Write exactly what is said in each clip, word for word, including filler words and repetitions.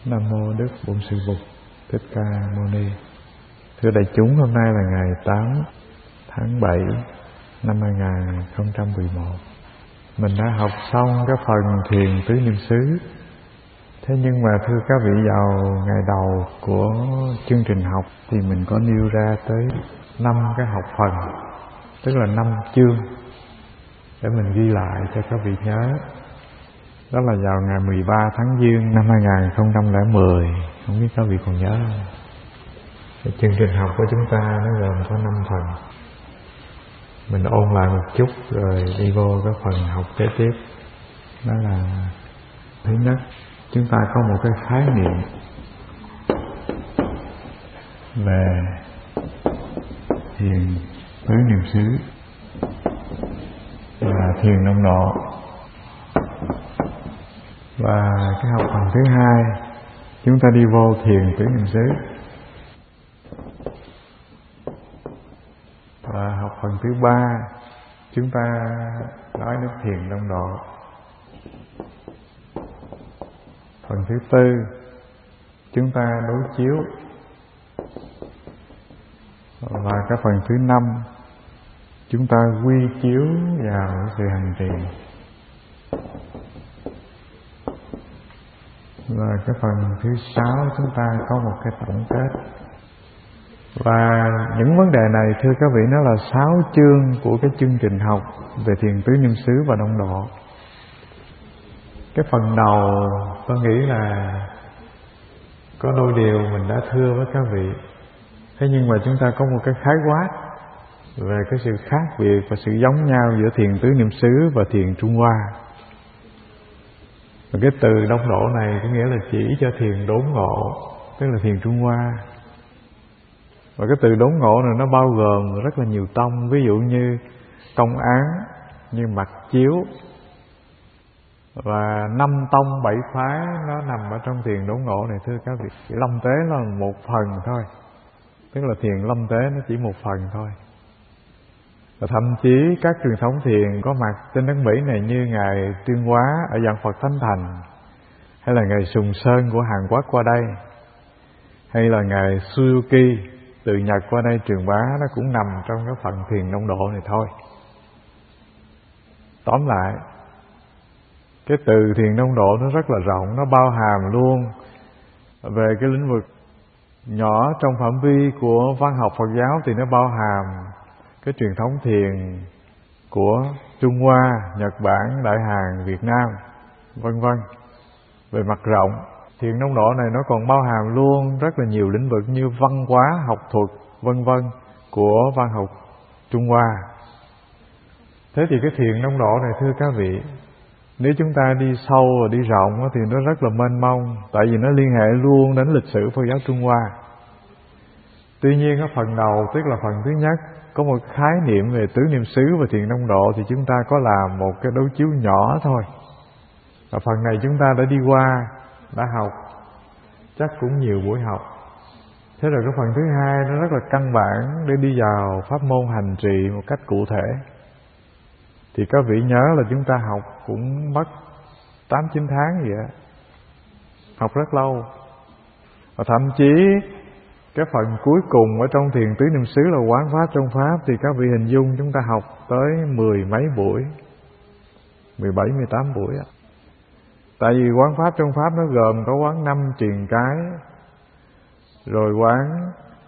Nam mô Đức Bổn Sư Bụt Thích Ca Mâu Ni. Thưa đại chúng, hôm nay là ngày tám tháng bảy năm hai nghìn không trăm mười một. Mình đã học xong cái phần thiền tứ niệm xứ. Thế nhưng mà thưa các vị, vào ngày đầu của chương trình học thì mình có nêu ra tới năm cái học phần, tức là năm chương, để mình ghi lại cho các vị nhớ. Đó là vào ngày mười ba tháng Giêng năm hai nghìn không trăm lẻ mười. Không biết các vị còn nhớ không? Cái chương trình học của chúng ta nó gồm có năm phần. Mình ôn lại một chút rồi đi vô cái phần học kế tiếp. Đó là thứ nhất, chúng ta có một cái khái niệm về thiền tứ niệm xứ và thiền đông độ. Và cái học phần thứ hai, chúng ta đi vô thiền tứ niệm xứ. Và học phần thứ ba, chúng ta nói đến thiền đông độ. Phần thứ tư, chúng ta đối chiếu. Và cái phần thứ năm, chúng ta quy chiếu vào sự hành trì. Và cái phần thứ sáu, chúng ta có một cái tổng kết. Và những vấn đề này thưa các vị, nó là sáu chương của cái chương trình học về thiền tứ niệm xứ và đông độ. Cái phần đầu tôi nghĩ là có đôi điều mình đã thưa với các vị. Thế nhưng mà chúng ta có một cái khái quát về cái sự khác biệt và sự giống nhau giữa thiền tứ niệm xứ và thiền Trung Hoa. Và cái từ đông độ này có nghĩa là chỉ cho thiền đốn ngộ, tức là thiền Trung Hoa. Và cái từ đốn ngộ này nó bao gồm rất là nhiều tông. Ví dụ như công án, như mặc chiếu. Và năm tông bảy phái nó nằm ở trong thiền đốn ngộ này thưa các vị. Lâm tế là một phần thôi, tức là thiền lâm tế nó chỉ một phần thôi. Và thậm chí các truyền thống thiền có mặt trên đất Mỹ này như Ngài Tuyên Hóa ở Giảng Phật Thánh Thành, hay là Ngài Sùng Sơn của Hàn Quốc qua đây, hay là Ngài Suzuki từ Nhật qua đây truyền bá, nó cũng nằm trong cái phần thiền đông độ này thôi. Tóm lại, cái từ thiền đông độ nó rất là rộng, nó bao hàm luôn về cái lĩnh vực nhỏ trong phạm vi của văn học Phật giáo, thì nó bao hàm cái truyền thống thiền của Trung Hoa, Nhật Bản, Đại Hàn, Việt Nam, vân vân. Về mặt rộng, thiền đông độ này nó còn bao hàm luôn rất là nhiều lĩnh vực như văn hóa, học thuật, vân vân của văn học Trung Hoa. Thế thì cái thiền đông độ này thưa các vị, nếu chúng ta đi sâu và đi rộng thì nó rất là mênh mông, tại vì nó liên hệ luôn đến lịch sử Phật giáo Trung Hoa. Tuy nhiên ở phần đầu, tức là phần thứ nhất, có một khái niệm về tứ niệm xứ và thiền đông độ, thì chúng ta có làm một cái đối chiếu nhỏ thôi. Và phần này chúng ta đã đi qua, đã học, chắc cũng nhiều buổi học. Thế rồi cái phần thứ hai nó rất là căn bản để đi vào pháp môn hành trì một cách cụ thể. Thì các vị nhớ là chúng ta học cũng mất tám chín tháng vậy á, học rất lâu. Và thậm chí cái phần cuối cùng ở trong thiền tứ niệm xứ là quán pháp trong pháp, thì các vị hình dung chúng ta học tới mười mấy buổi, mười bảy, mười tám buổi á. Tại vì quán pháp trong pháp nó gồm có quán năm truyền cái, rồi quán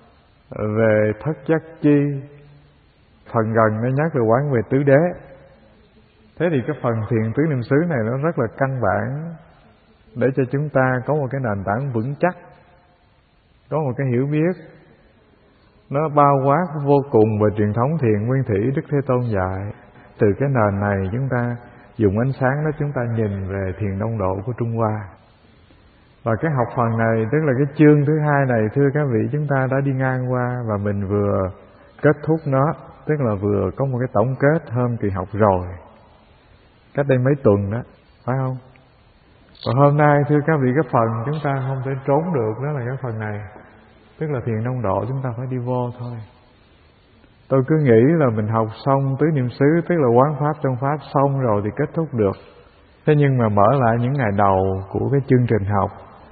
về thất giác chi, phần gần nó nhắc là quán về tứ đế. Thế thì cái phần thiền tứ niệm xứ này nó rất là căn bản để cho chúng ta có một cái nền tảng vững chắc, có một cái hiểu biết nó bao quát vô cùng về truyền thống thiền nguyên thủy Đức Thế Tôn dạy. Từ cái nền này chúng ta dùng ánh sáng đó chúng ta nhìn về thiền đông độ của Trung Hoa. Và cái học phần này, tức là cái chương thứ hai này thưa các vị, chúng ta đã đi ngang qua và mình vừa kết thúc nó, tức là vừa có một cái tổng kết hôm kỳ học rồi, cách đây mấy tuần đó, phải không? Và hôm nay thưa các vị, cái phần chúng ta không thể trốn được đó là cái phần này, tức là thiền đông độ chúng ta phải đi vô thôi. Tôi cứ nghĩ là mình học xong tứ niệm xứ, tức là quán pháp trong pháp xong rồi thì kết thúc được. Thế nhưng mà mở lại những ngày đầu của cái chương trình học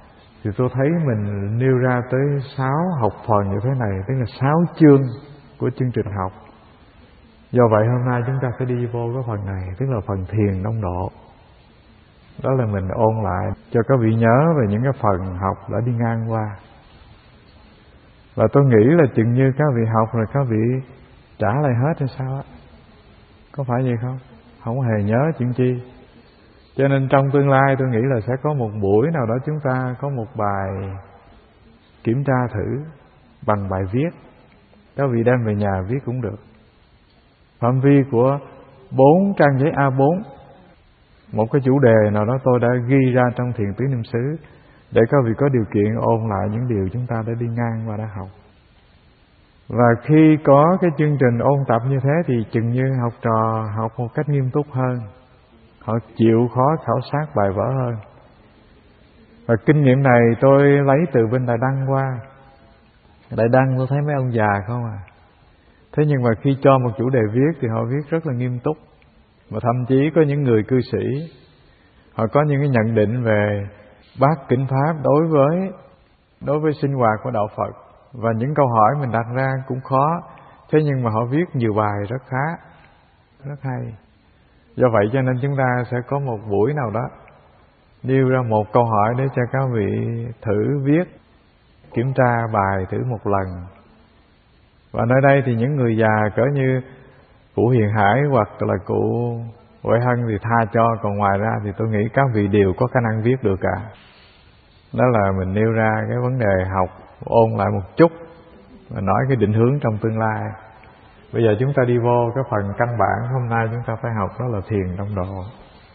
thì tôi thấy mình nêu ra tới sáu học phần như thế này, tức là sáu chương của chương trình học. Do vậy hôm nay chúng ta phải đi vô cái phần này, tức là phần thiền đông độ. Đó là mình ôn lại cho các vị nhớ về những cái phần học đã đi ngang qua. Và tôi nghĩ là chừng như các vị học rồi các vị trả lại hết hay sao á. Có phải vậy không? Không hề nhớ chuyện chi. Cho nên trong tương lai tôi nghĩ là sẽ có một buổi nào đó chúng ta có một bài kiểm tra thử bằng bài viết. Các vị đem về nhà viết cũng được. Phạm vi của bốn trang giấy A bốn, một cái chủ đề nào đó tôi đã ghi ra trong Thiền Tứ Niệm xứ, để các vị có điều kiện ôn lại những điều chúng ta đã đi ngang và đã học. Và khi có cái chương trình ôn tập như thế thì chừng như học trò học một cách nghiêm túc hơn, họ chịu khó khảo sát bài vở hơn. Và kinh nghiệm này tôi lấy từ bên Đại Đăng qua. Đại Đăng tôi thấy mấy ông già không à. Thế nhưng mà khi cho một chủ đề viết thì họ viết rất là nghiêm túc. Và thậm chí có những người cư sĩ, họ có những cái nhận định về bát kinh pháp đối với đối với sinh hoạt của đạo Phật. Và những câu hỏi mình đặt ra cũng khó, thế nhưng mà họ viết nhiều bài rất khá, rất hay. Do vậy cho nên chúng ta sẽ có một buổi nào đó nêu ra một câu hỏi để cho các vị thử viết, kiểm tra bài thử một lần. Và nơi đây thì những người già cỡ như cụ Hiền Hải hoặc là cụ Huệ Hân thì tha cho, còn ngoài ra thì tôi nghĩ các vị đều có khả năng viết được cả. Đó là mình nêu ra cái vấn đề học, ôn lại một chút và nói cái định hướng trong tương lai. Bây giờ chúng ta đi vô cái phần căn bản hôm nay chúng ta phải học, đó là thiền đông độ.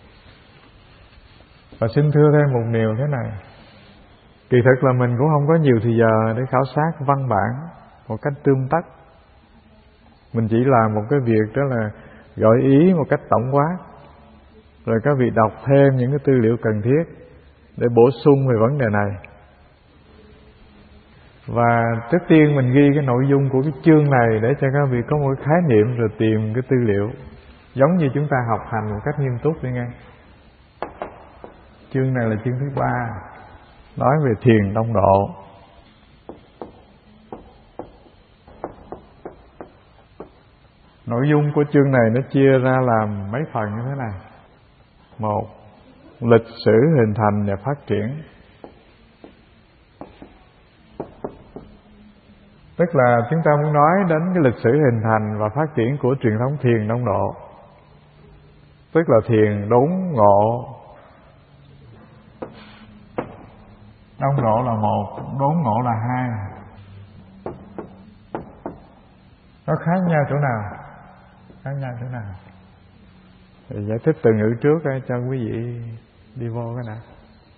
Và xin thưa thêm một điều thế này, kỳ thực là mình cũng không có nhiều thời giờ để khảo sát văn bản một cách tươm tất. Mình chỉ làm một cái việc đó là gợi ý một cách tổng quát, rồi các vị đọc thêm những cái tư liệu cần thiết để bổ sung về vấn đề này. Và trước tiên mình ghi cái nội dung của cái chương này để cho các vị có một cái khái niệm rồi tìm cái tư liệu, giống như chúng ta học hành một cách nghiêm túc đi nghe. Chương này là chương thứ ba, nói về thiền đông độ. Nội dung của chương này nó chia ra làm mấy phần như thế này. Một, lịch sử hình thành và phát triển. Tức là chúng ta muốn nói đến cái lịch sử hình thành và phát triển của truyền thống thiền đông độ. Tức là thiền đốn ngộ. Đông độ là một, đốn ngộ là hai. Nó khác nhau chỗ nào? Khác nhau chỗ nào? Thì giải thích từ ngữ trước ấy, cho quý vị đi vô cái này.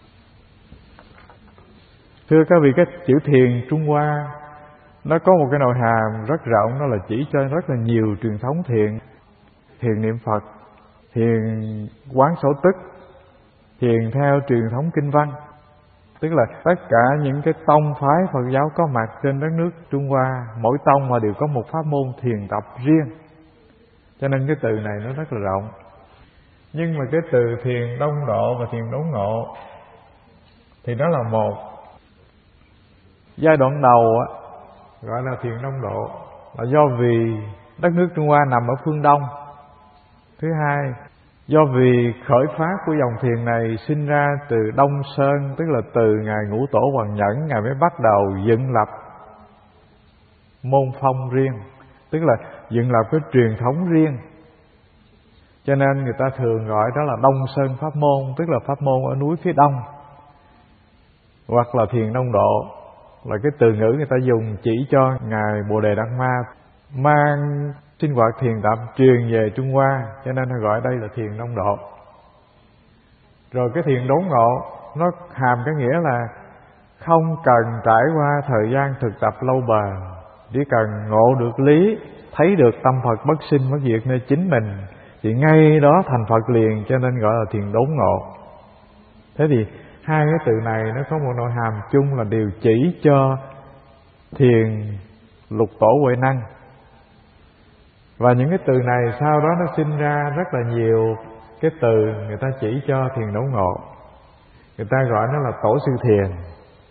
Thưa các vị, cái chữ thiền Trung Hoa nó có một cái nội hàm rất rộng, đó là chỉ cho rất là nhiều truyền thống thiền. Thiền niệm Phật, thiền quán sở tức, thiền theo truyền thống kinh văn. Tức là tất cả những cái tông phái Phật giáo có mặt trên đất nước Trung Hoa, mỗi tông mà đều có một pháp môn thiền tập riêng. Cho nên cái từ này nó rất là rộng. Nhưng mà cái từ thiền đông độ và thiền đốn ngộ thì đó là một. Giai đoạn đầu á, gọi là thiền đông độ là do vì đất nước Trung Hoa nằm ở phương Đông. Thứ hai, do vì khởi phát của dòng thiền này sinh ra từ Đông Sơn, tức là từ Ngài Ngũ Tổ Hoàng Nhẫn, Ngài mới bắt đầu dựng lập môn phong riêng, tức là dựng lập cái truyền thống riêng. Cho nên người ta thường gọi đó là Đông Sơn Pháp môn, tức là pháp môn ở núi phía Đông. Hoặc là thiền đông độ là cái từ ngữ người ta dùng chỉ cho Ngài Bồ Đề Đạt Ma mang sinh hoạt thiền tập truyền về Trung Hoa, cho nên họ gọi đây là thiền đông độ. Rồi cái thiền đốn ngộ nó hàm cái nghĩa là không cần trải qua thời gian thực tập lâu bền, chỉ cần ngộ được lý, thấy được tâm Phật bất sinh bất diệt nơi chính mình thì ngay đó thành Phật liền, cho nên gọi là thiền đốn ngộ. Thế thì hai cái từ này nó có một nội hàm chung là đều chỉ cho thiền lục tổ huệ năng. Và những cái từ này sau đó nó sinh ra rất là nhiều cái từ người ta chỉ cho thiền đốn ngộ. Người ta gọi nó là tổ sư thiền,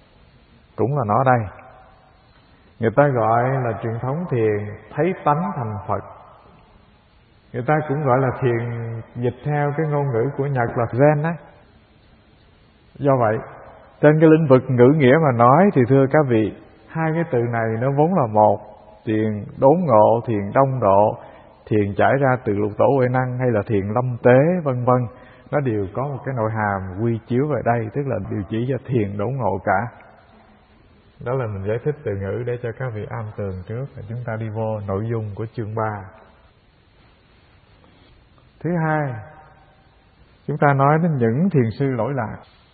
cũng là nó đây. Người ta gọi là truyền thống thiền thấy tánh thành Phật. Người ta cũng gọi là thiền dịch theo cái ngôn ngữ của Nhật là Zen á. Do vậy, trên cái lĩnh vực ngữ nghĩa mà nói thì thưa các vị, hai cái từ này nó vốn là một. Thiền đốn ngộ, thiền đông độ, thiền trải ra từ lục tổ huệ năng hay là thiền lâm tế vân vân, nó đều có một cái nội hàm quy chiếu về đây, tức là đều chỉ cho thiền đốn ngộ cả. Đó là mình giải thích từ ngữ để cho các vị am tường trước, và chúng ta đi vô nội dung của chương ba. Thứ hai, chúng ta nói đến những thiền sư lỗi lạc.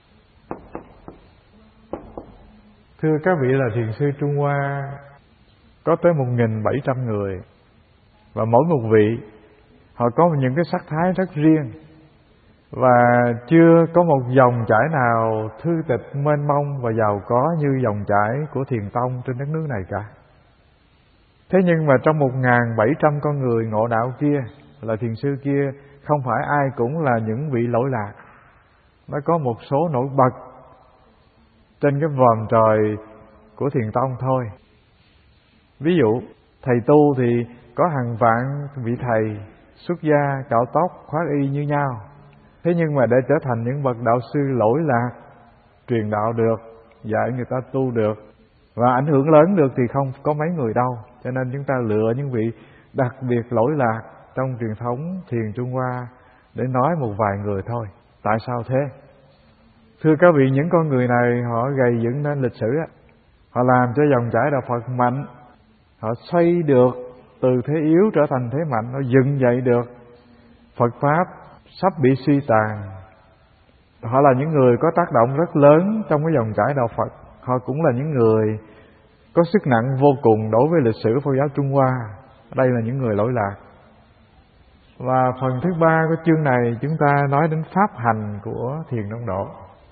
Thưa các vị, là thiền sư Trung Hoa có tới một nghìn bảy trăm người, và mỗi một vị họ có những cái sắc thái rất riêng, và chưa có một dòng chảy nào thư tịch mênh mông và giàu có như dòng chảy của Thiền Tông trên đất nước này cả. Thế nhưng mà trong một nghìn bảy trăm con người ngộ đạo kia, là thiền sư kia, không phải ai cũng là những vị lỗi lạc. Nó có một số nổi bật trên cái vòm trời của Thiền Tông thôi. Ví dụ, thầy tu thì có hàng vạn vị thầy xuất gia, cạo tóc, khoác y như nhau. Thế nhưng mà để trở thành những bậc đạo sư lỗi lạc, truyền đạo được, dạy người ta tu được và ảnh hưởng lớn được thì không có mấy người đâu. Cho nên chúng ta lựa những vị đặc biệt lỗi lạc trong truyền thống thiền Trung Hoa để nói một vài người thôi. Tại sao thế? Thưa các vị, những con người này họ gầy dựng nên lịch sử, họ làm cho dòng chảy đạo Phật mạnh, họ xoay được từ thế yếu trở thành thế mạnh, họ dựng dậy được Phật Pháp sắp bị suy tàn. Họ là những người có tác động rất lớn trong cái dòng chảy đạo Phật. Họ cũng là những người có sức nặng vô cùng đối với lịch sử Phật giáo Trung Hoa. Đây là những người lỗi lạc. Và phần thứ ba của chương này chúng ta nói đến pháp hành của thiền đông độ.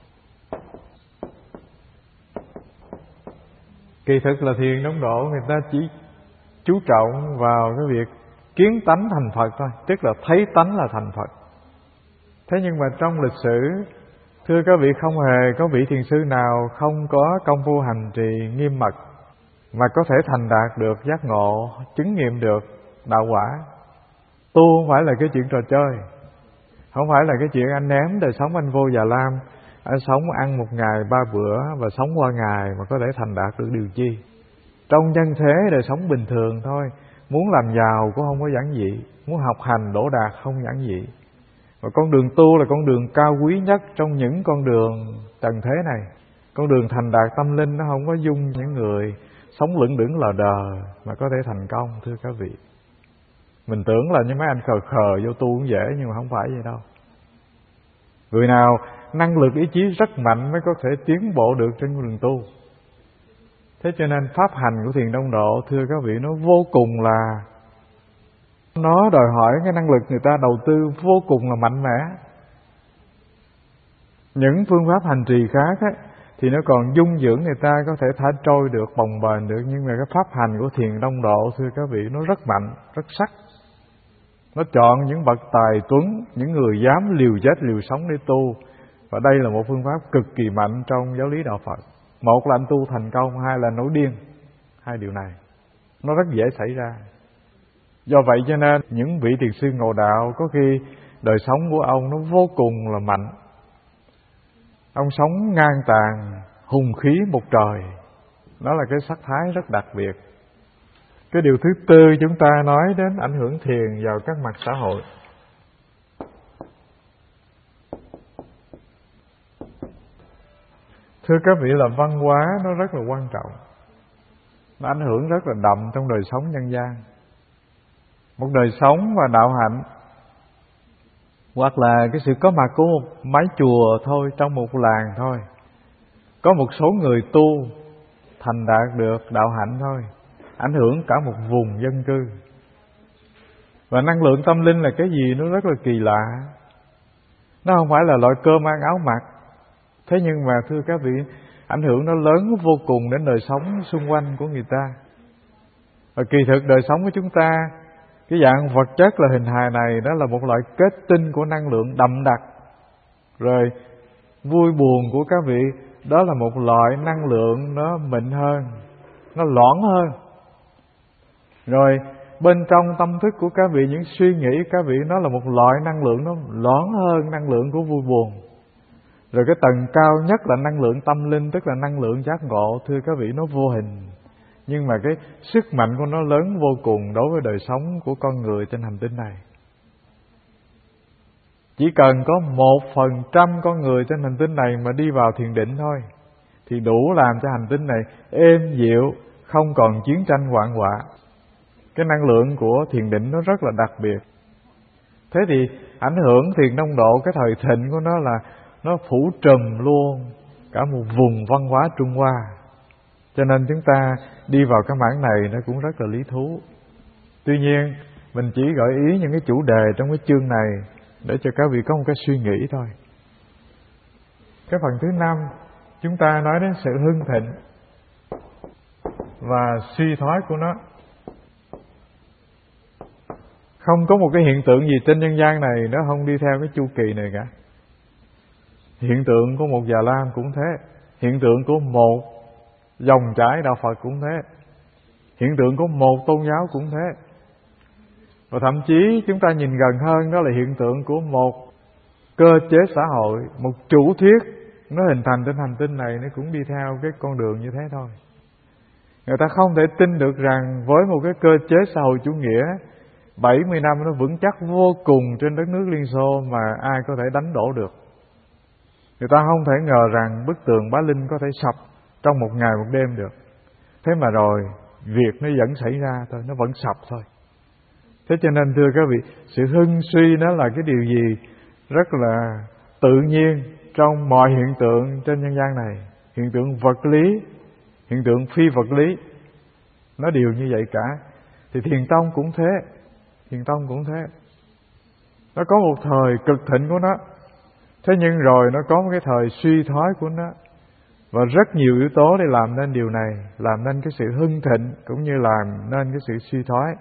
Kỳ thực là thiền đông độ người ta chỉ chú trọng vào cái việc kiến tánh thành Phật thôi, tức là thấy tánh là thành Phật. Thế nhưng mà trong lịch sử, thưa các vị, không hề có vị thiền sư nào không có công phu hành trì nghiêm mật mà có thể thành đạt được giác ngộ, chứng nghiệm được đạo quả. Tu không phải là cái chuyện trò chơi, không phải là cái chuyện anh ném đời sống anh vô già lam, anh sống ăn một ngày ba bữa và sống qua ngày mà có thể thành đạt được điều chi. Trong nhân thế đời sống bình thường thôi, muốn làm giàu cũng không có giản dị, muốn học hành đỗ đạt không giản dị. Và con đường tu là con đường cao quý nhất trong những con đường trần thế này. Con đường thành đạt tâm linh nó không có dung những người sống lững đững lờ đờ mà có thể thành công, thưa các vị. Mình tưởng là những mấy anh khờ khờ vô tu cũng dễ, nhưng mà không phải vậy đâu. Người nào năng lực ý chí rất mạnh mới có thể tiến bộ được trên con đường tu. Thế cho nên pháp hành của thiền đông độ, thưa các vị, nó vô cùng là, nó đòi hỏi cái năng lực người ta đầu tư vô cùng là mạnh mẽ. Những phương pháp hành trì khác ấy, thì nó còn dung dưỡng người ta có thể thả trôi được, bồng bềnh được. Nhưng mà cái pháp hành của thiền đông độ, thưa các vị, nó rất mạnh, rất sắc. Nó chọn những bậc tài tuấn, những người dám liều chết liều sống để tu. Và đây là một phương pháp cực kỳ mạnh trong giáo lý đạo Phật. Một là anh tu thành công, hai là nổi điên. Hai điều này nó rất dễ xảy ra. Do vậy cho nên những vị thiền sư ngộ đạo có khi đời sống của ông nó vô cùng là mạnh. Ông sống ngang tàn, hùng khí một trời. Đó là cái sắc thái rất đặc biệt. Cái điều thứ tư chúng ta nói đến ảnh hưởng thiền vào các mặt xã hội. Thưa các vị, là văn hóa nó rất là quan trọng. Nó ảnh hưởng rất là đậm trong đời sống nhân gian. Một đời sống và đạo hạnh, hoặc là cái sự có mặt của một mái chùa thôi, trong một làng thôi, có một số người tu thành đạt được đạo hạnh thôi, ảnh hưởng cả một vùng dân cư. Và năng lượng tâm linh là cái gì nó rất là kỳ lạ. Nó không phải là loại cơm ăn áo mặc. Thế nhưng mà thưa các vị, ảnh hưởng nó lớn vô cùng đến đời sống xung quanh của người ta. Và kỳ thực đời sống của chúng ta, cái dạng vật chất là hình hài này, đó là một loại kết tinh của năng lượng đậm đặc. Rồi vui buồn của các vị đó là một loại năng lượng nó mịn hơn, nó loãng hơn. Rồi bên trong tâm thức của các vị, những suy nghĩ các vị, nó là một loại năng lượng nó loãng hơn năng lượng của vui buồn. Rồi cái tầng cao nhất là năng lượng tâm linh, tức là năng lượng giác ngộ. Thưa các vị, nó vô hình, nhưng mà cái sức mạnh của nó lớn vô cùng đối với đời sống của con người trên hành tinh này. Chỉ cần có một phần trăm con người trên hành tinh này mà đi vào thiền định thôi, thì đủ làm cho hành tinh này êm dịu, không còn chiến tranh hoạn họa. Cái năng lượng của thiền định nó rất là đặc biệt. Thế thì ảnh hưởng thiền đông độ, cái thời thịnh của nó là nó phủ trùm luôn cả một vùng văn hóa Trung Hoa. Cho nên chúng ta đi vào cái mảng này nó cũng rất là lý thú. Tuy nhiên mình chỉ gợi ý những cái chủ đề trong cái chương này để cho các vị có một cái suy nghĩ thôi. Cái phần thứ năm, chúng ta nói đến sự hưng thịnh và suy thoái của nó. Không có một cái hiện tượng gì trên nhân gian này nó không đi theo cái chu kỳ này cả. Hiện tượng của một Già Lam cũng thế, hiện tượng của một dòng chảy đạo Phật cũng thế, hiện tượng của một tôn giáo cũng thế. Và thậm chí chúng ta nhìn gần hơn, đó là hiện tượng của một cơ chế xã hội, một chủ thuyết nó hình thành trên hành tinh này, nó cũng đi theo cái con đường như thế thôi. Người ta không thể tin được rằng với một cái cơ chế xã hội chủ nghĩa bảy mươi năm nó vững chắc vô cùng trên đất nước Liên Xô mà ai có thể đánh đổ được. Người ta không thể ngờ rằng bức tường Bá Linh có thể sập trong một ngày một đêm được. Thế mà rồi việc nó vẫn xảy ra thôi, nó vẫn sập thôi. Thế cho nên thưa các vị, sự hưng suy nó là cái điều gì rất là tự nhiên trong mọi hiện tượng trên nhân gian này. Hiện tượng vật lý, hiện tượng phi vật lý, nó đều như vậy cả. Thì Thiền Tông cũng thế, Thiền Tông cũng thế. Nó có một thời cực thịnh của nó, thế nhưng rồi nó có một cái thời suy thoái của nó. Và rất nhiều yếu tố để làm nên điều này, làm nên cái sự hưng thịnh cũng như làm nên cái sự suy thoái.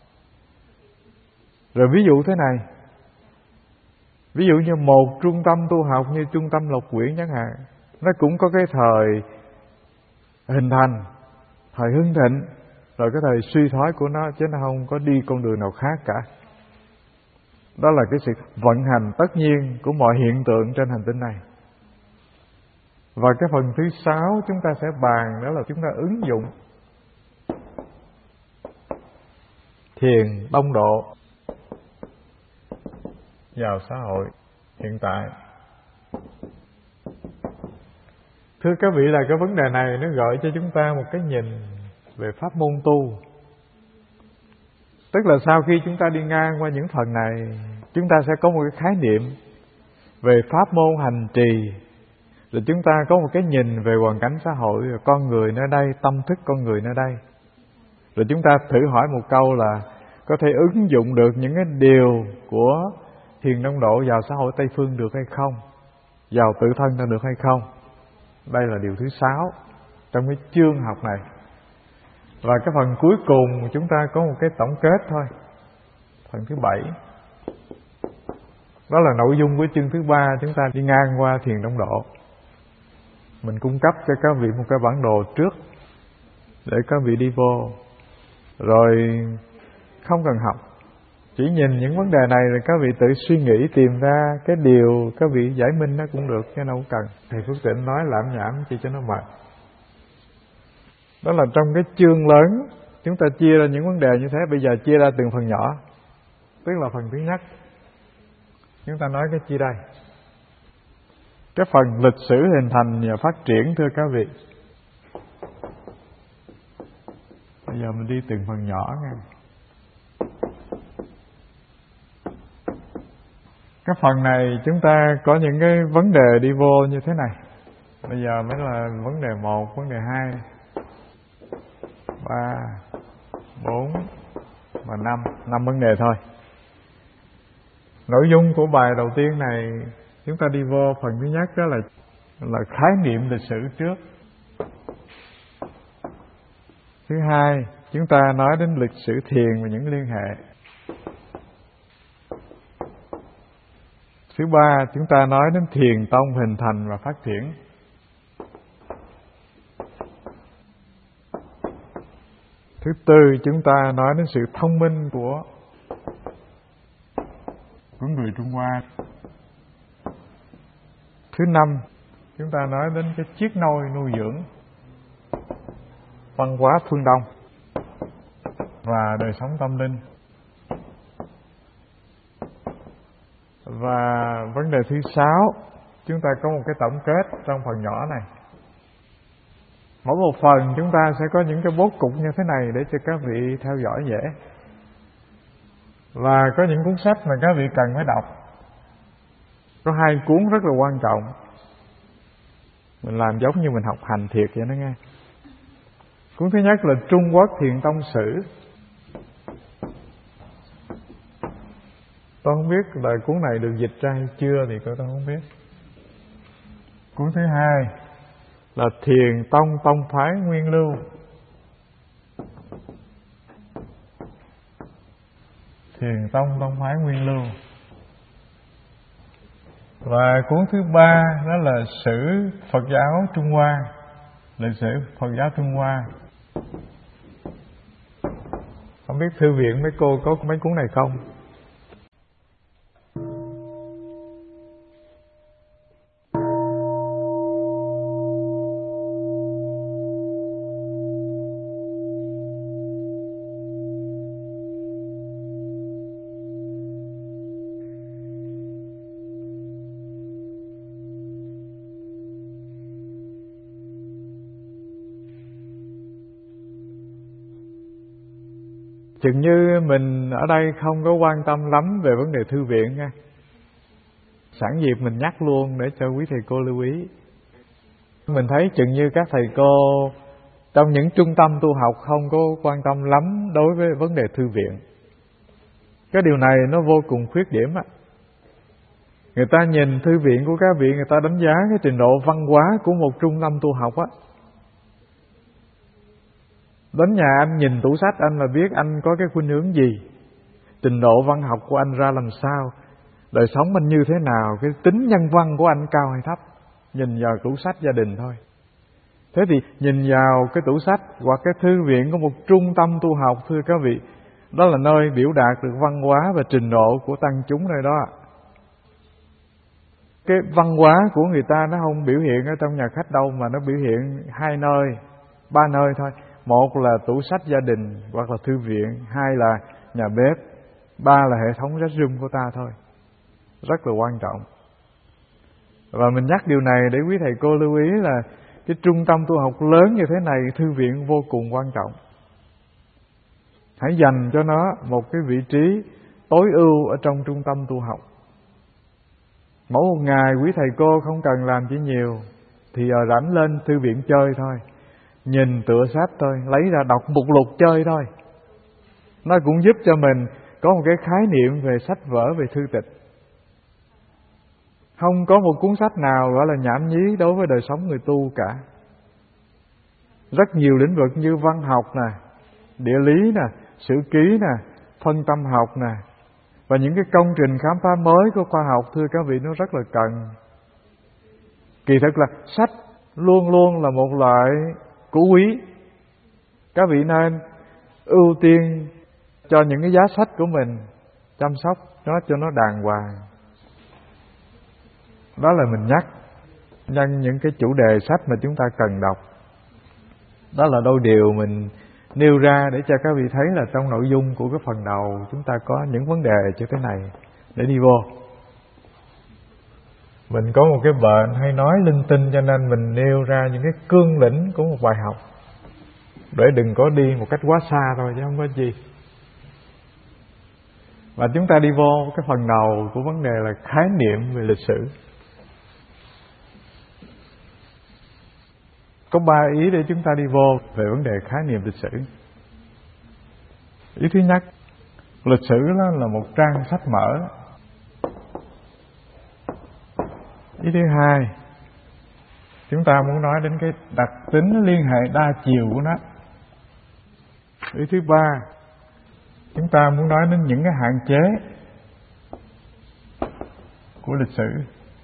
Rồi ví dụ thế này, ví dụ như một trung tâm tu học như trung tâm Lộc Quyển chẳng hạn, nó cũng có cái thời hình thành, thời hưng thịnh, rồi cái thời suy thoái của nó, chứ nó không có đi con đường nào khác cả. Đó là cái sự vận hành tất nhiên của mọi hiện tượng trên hành tinh này. Và cái phần thứ sáu chúng ta sẽ bàn, đó là chúng ta ứng dụng thiền đông độ vào xã hội hiện tại. Thưa các vị, là cái vấn đề này nó gợi cho chúng ta một cái nhìn về pháp môn tu. Tức là sau khi chúng ta đi ngang qua những phần này, chúng ta sẽ có một cái khái niệm về pháp môn hành trì, rồi chúng ta có một cái nhìn về hoàn cảnh xã hội, rồi con người nơi đây, tâm thức con người nơi đây. Rồi chúng ta thử hỏi một câu là có thể ứng dụng được những cái điều của thiền đông độ vào xã hội Tây Phương được hay không, vào tự thân ta được hay không. Đây là điều thứ sáu trong cái chương học này. Và cái phần cuối cùng chúng ta có một cái tổng kết thôi, phần thứ bảy. Đó là nội dung của chương thứ ba, chúng ta đi ngang qua thiền đông độ. Mình cung cấp cho các vị một cái bản đồ trước để các vị đi vô, rồi không cần học, chỉ nhìn những vấn đề này rồi các vị tự suy nghĩ tìm ra cái điều các vị giải minh nó cũng được, chứ đâu cần thầy Phước Tịnh nói lảm nhảm chi cho nó mệt. Đó là trong cái chương lớn chúng ta chia ra những vấn đề như thế. Bây giờ chia ra từng phần nhỏ. Tức là phần thứ nhất, chúng ta nói cái chi đây, cái phần lịch sử hình thành và phát triển. Thưa các vị, bây giờ mình đi từng phần nhỏ nha. Cái phần này chúng ta có những cái vấn đề đi vô như thế này. Bây giờ mới là vấn đề một, vấn đề hai, ba, bốn và năm. Năm vấn đề thôi. Nội dung của bài đầu tiên này, chúng ta đi vô phần thứ nhất, đó là là khái niệm lịch sử trước. Thứ hai, chúng ta nói đến lịch sử thiền và những liên hệ. Thứ ba, chúng ta nói đến thiền tông hình thành và phát triển. Thứ tư, chúng ta nói đến sự thông minh của của người Trung Hoa. Thứ năm, chúng ta nói đến cái chiếc nôi nuôi dưỡng văn hóa phương Đông và đời sống tâm linh. Và vấn đề thứ sáu, chúng ta có một cái tổng kết trong phần nhỏ này. Mỗi một phần chúng ta sẽ có những cái bố cục như thế này để cho các vị theo dõi dễ. Và có những cuốn sách mà các vị cần phải đọc. Có hai cuốn rất là quan trọng. Mình làm giống như mình học hành thiệt vậy đó nghe. Cuốn thứ nhất là Trung Quốc Thiền Tông Sử. Tôi không biết là cuốn này được dịch ra hay chưa thì tôi không biết. Cuốn thứ hai là Thiền Tông Tông Phái Nguyên Lưu. Thiền Tông Tông Phái Nguyên Lưu. Và cuốn thứ ba đó là Sử Phật giáo Trung Hoa. Lịch sử Phật giáo Trung Hoa. Không biết thư viện mấy cô có mấy cuốn này không? Chừng như mình ở đây không có quan tâm lắm về vấn đề thư viện nha. Sẵn dịp mình nhắc luôn để cho quý thầy cô lưu ý. Mình thấy chừng như các thầy cô trong những trung tâm tu học không có quan tâm lắm đối với vấn đề thư viện. Cái điều này nó vô cùng khuyết điểm á. Người ta nhìn thư viện của các vị, người ta đánh giá cái trình độ văn hóa của một trung tâm tu học á. Đến nhà anh nhìn tủ sách anh là biết anh có cái khuynh hướng gì, trình độ văn học của anh ra làm sao, đời sống anh như thế nào, cái tính nhân văn của anh cao hay thấp. Nhìn vào tủ sách gia đình thôi. Thế thì nhìn vào cái tủ sách hoặc cái thư viện của một trung tâm tu học, thưa các vị, đó là nơi biểu đạt được văn hóa và trình độ của tăng chúng nơi đó. Cái văn hóa của người ta nó không biểu hiện ở trong nhà khách đâu, mà nó biểu hiện hai nơi, ba nơi thôi. Một là tủ sách gia đình hoặc là thư viện, hai là nhà bếp, ba là hệ thống restroom của ta thôi. Rất là quan trọng. Và mình nhắc điều này để quý thầy cô lưu ý là cái trung tâm tu học lớn như thế này, thư viện vô cùng quan trọng. Hãy dành cho nó một cái vị trí tối ưu ở trong trung tâm tu học. Mỗi một ngày quý thầy cô không cần làm chỉ nhiều, thì giờ rảnh lên thư viện chơi thôi. Nhìn tựa sách thôi, lấy ra đọc mục lục chơi thôi. Nó cũng giúp cho mình có một cái khái niệm về sách vở, về thư tịch. Không có một cuốn sách nào gọi là nhảm nhí đối với đời sống người tu cả. Rất nhiều lĩnh vực như văn học nè, địa lý nè, sử ký nè, phân tâm học nè, và những cái công trình khám phá mới của khoa học, thưa các vị, nó rất là cần. Kỳ thực là sách luôn luôn là một loại cũ quý. Các vị nên ưu tiên cho những cái giá sách của mình, chăm sóc nó cho nó đàng hoàng. Đó là mình nhắc nhân những cái chủ đề sách mà chúng ta cần đọc. Đó là đôi điều mình nêu ra để cho các vị thấy là trong nội dung của cái phần đầu chúng ta có những vấn đề như thế này để đi vô. Mình có một cái bệnh hay nói linh tinh, cho nên mình nêu ra những cái cương lĩnh của một bài học để đừng có đi một cách quá xa thôi chứ không có gì. Và chúng ta đi vô cái phần đầu của vấn đề là khái niệm về lịch sử. Có ba ý để chúng ta đi vô về vấn đề khái niệm lịch sử. Ý thứ nhất, lịch sử đó là một trang sách mở. Ý thứ hai, chúng ta muốn nói đến cái đặc tính liên hệ đa chiều của nó. Ý thứ ba, chúng ta muốn nói đến những cái hạn chế của lịch sử.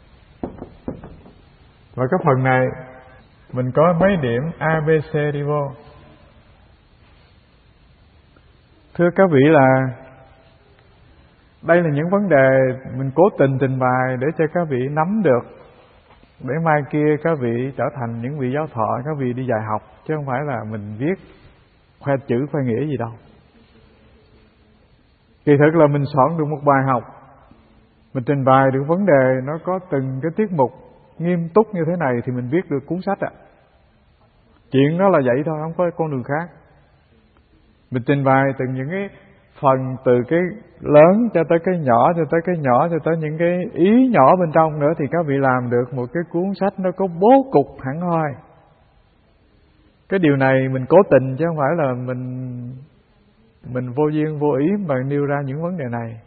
Và cái phần này mình có mấy điểm A, B, C đi vô. Thưa các vị là đây là những vấn đề mình cố tình trình bày để cho các vị nắm được, để mai kia các vị trở thành những vị giáo thọ, các vị đi dạy học, chứ không phải là mình viết khoe chữ khoe nghĩa gì đâu. Kỳ thực là mình soạn được một bài học, mình trình bày được vấn đề, nó có từng cái tiết mục nghiêm túc như thế này thì mình viết được cuốn sách ạ. Chuyện đó là vậy thôi, không có con đường khác. Mình trình bày từng những cái phần, từ cái lớn cho tới cái nhỏ, cho tới cái nhỏ, cho tới những cái ý nhỏ bên trong nữa, thì các vị làm được một cái cuốn sách nó có bố cục hẳn hoi. Cái điều này mình cố tình chứ không phải là mình mình vô duyên vô ý mà nêu ra những vấn đề này.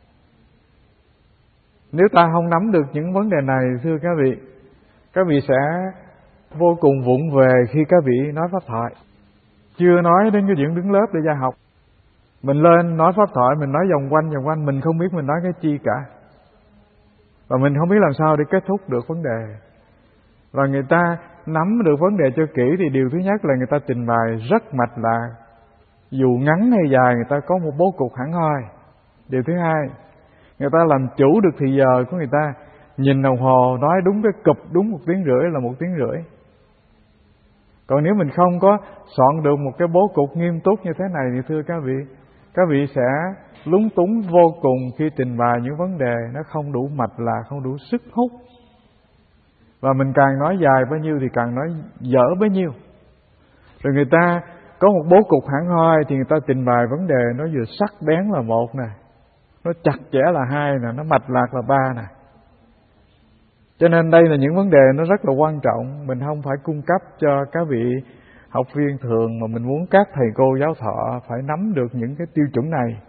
Nếu ta không nắm được những vấn đề này, thưa các vị, các vị sẽ vô cùng vụng về khi các vị nói pháp thoại. Chưa nói đến cái chuyện đứng lớp để dạy học, mình lên nói pháp thoại, mình nói vòng quanh vòng quanh, mình không biết mình nói cái chi cả, và mình không biết làm sao để kết thúc được vấn đề. Và người ta nắm được vấn đề cho kỹ thì điều thứ nhất là người ta trình bày rất mạch lạc, dù ngắn hay dài người ta có một bố cục hẳn hoi. Điều thứ hai, người ta làm chủ được thì giờ của người ta, nhìn đồng hồ nói đúng cái cụp đúng một tiếng rưỡi là một tiếng rưỡi. Còn nếu mình không có soạn được một cái bố cục nghiêm túc như thế này thì thưa các vị, các vị sẽ lúng túng vô cùng khi trình bày những vấn đề nó không đủ mạch lạc, không đủ sức hút. Và mình càng nói dài bao nhiêu thì càng nói dở bấy nhiêu. Rồi người ta có một bố cục hẳn hoi thì người ta trình bày vấn đề nó vừa sắc bén là một nè, nó chặt chẽ là hai nè, nó mạch lạc là ba nè. Cho nên đây là những vấn đề nó rất là quan trọng. Mình không phải cung cấp cho các vị học viên thường, mà mình muốn các thầy cô giáo thọ phải nắm được những cái tiêu chuẩn này.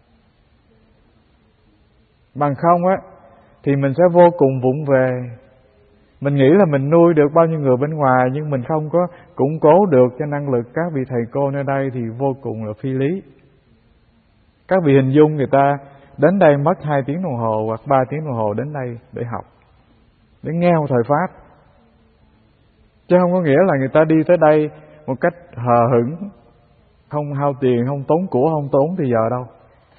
Bằng không á thì mình sẽ vô cùng vụng về. Mình nghĩ là mình nuôi được bao nhiêu người bên ngoài, nhưng mình không có củng cố được cho năng lực các vị thầy cô nơi đây thì vô cùng là phi lý. Các vị hình dung người ta đến đây mất hai tiếng đồng hồ hoặc ba tiếng đồng hồ đến đây để học, để nghe một thời Pháp. Chứ không có nghĩa là người ta đi tới đây một cách hờ hững, không hao tiền, không tốn của, không tốn thì giờ đâu.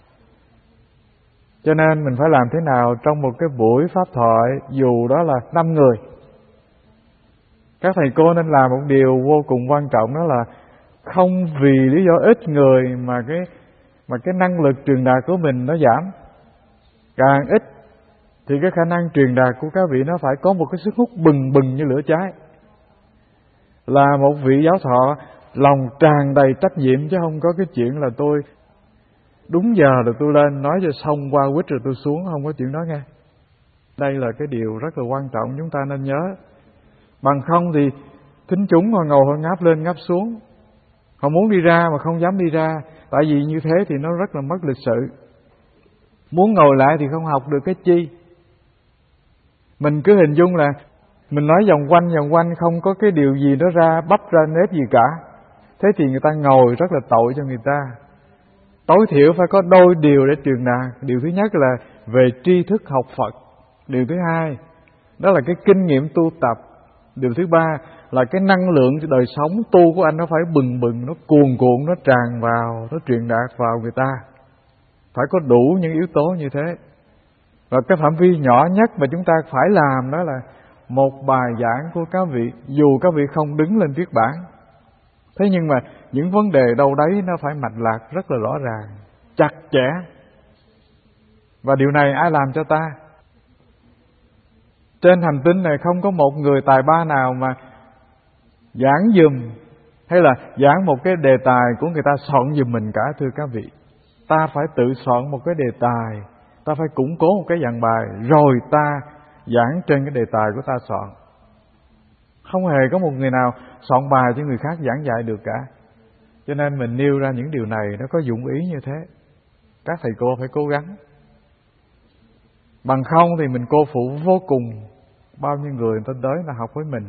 Cho nên mình phải làm thế nào trong một cái buổi pháp thoại, dù đó là năm người, các thầy cô nên làm một điều vô cùng quan trọng, đó là không vì lý do ít người mà cái mà cái năng lực truyền đạt của mình nó giảm. Càng ít thì cái khả năng truyền đạt của các vị nó phải có một cái sức hút bừng bừng như lửa cháy. Là một vị giáo thọ lòng tràn đầy trách nhiệm, chứ không có cái chuyện là tôi đúng giờ rồi tôi lên nói cho xong qua quýt rồi tôi xuống, không có chuyện đó nghe. Đây là cái điều rất là quan trọng chúng ta nên nhớ. Bằng không thì thính chúng họ ngồi họ ngáp lên ngáp xuống, họ muốn đi ra mà không dám đi ra, tại vì như thế thì nó rất là mất lịch sự. Muốn ngồi lại thì không học được cái chi. Mình cứ hình dung là mình nói vòng quanh vòng quanh không có cái điều gì nó ra bắp ra nếp gì cả, thế thì người ta ngồi rất là tội cho người ta. Tối thiểu phải có đôi điều để truyền đạt. Điều thứ nhất là về tri thức học Phật. Điều thứ hai đó là cái kinh nghiệm tu tập. Điều thứ ba là cái năng lượng đời sống tu của anh nó phải bừng bừng, nó cuồn cuộn, nó tràn vào, nó truyền đạt vào người ta. Phải có đủ những yếu tố như thế. Và cái phạm vi nhỏ nhất mà chúng ta phải làm đó là một bài giảng của các vị, dù các vị không đứng lên viết bản. Thế nhưng mà những vấn đề đâu đấy nó phải mạch lạc rất là rõ ràng, chặt chẽ. Và điều này ai làm cho ta? Trên hành tinh này không có một người tài ba nào mà giảng giùm hay là giảng một cái đề tài của người ta soạn giùm mình cả, thưa các vị. Ta phải tự soạn một cái đề tài, ta phải củng cố một cái dàn bài, rồi ta giảng trên cái đề tài của ta soạn. Không hề có một người nào soạn bài cho người khác giảng dạy được cả. Cho nên mình nêu ra những điều này nó có dụng ý như thế. Các thầy cô phải cố gắng. Bằng không thì mình cô phụ vô cùng bao nhiêu người ta tới là học với mình.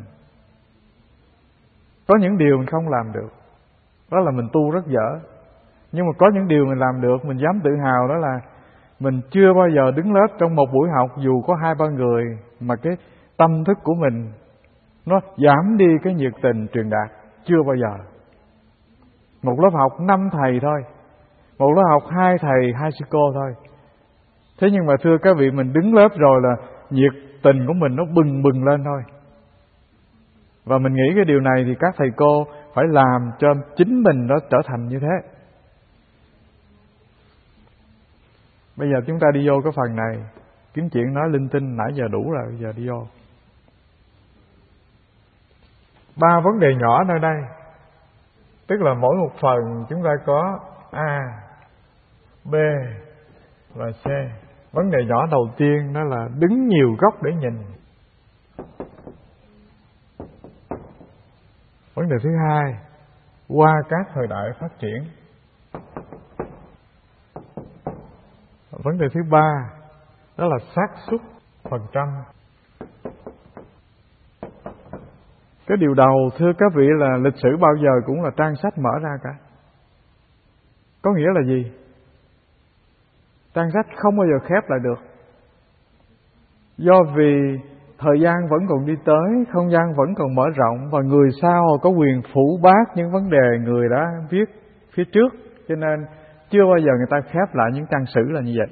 Có những điều mình không làm được, đó là mình tu rất dở. Nhưng mà có những điều mình làm được, mình dám tự hào, đó là mình chưa bao giờ đứng lớp trong một buổi học dù có hai ba người mà cái tâm thức của mình nó giảm đi cái nhiệt tình truyền đạt. Chưa bao giờ. Một lớp học năm thầy thôi Một lớp học hai thầy hai sư cô thôi. Thế nhưng mà thưa các vị, mình đứng lớp rồi là nhiệt tình của mình nó bừng bừng lên thôi. Và mình nghĩ cái điều này thì các thầy cô phải làm cho chính mình nó trở thành như thế. Bây giờ chúng ta đi vô cái phần này. Kiếm chuyện nói linh tinh nãy giờ đủ rồi, bây giờ đi vô. Ba vấn đề nhỏ nơi đây. Tức là mỗi một phần chúng ta có A, B và C. Vấn đề nhỏ đầu tiên đó là đứng nhiều góc để nhìn. Vấn đề thứ hai, qua các thời đại phát triển. Vấn đề thứ ba, đó là xác suất phần trăm. Cái điều đầu thưa các vị là lịch sử bao giờ cũng là trang sách mở ra cả. Có nghĩa là gì? Trang sách không bao giờ khép lại được. Do vì thời gian vẫn còn đi tới, không gian vẫn còn mở rộng, và người sau có quyền phủ bác những vấn đề người đã viết phía trước, cho nên chưa bao giờ người ta khép lại những trang sử là như vậy.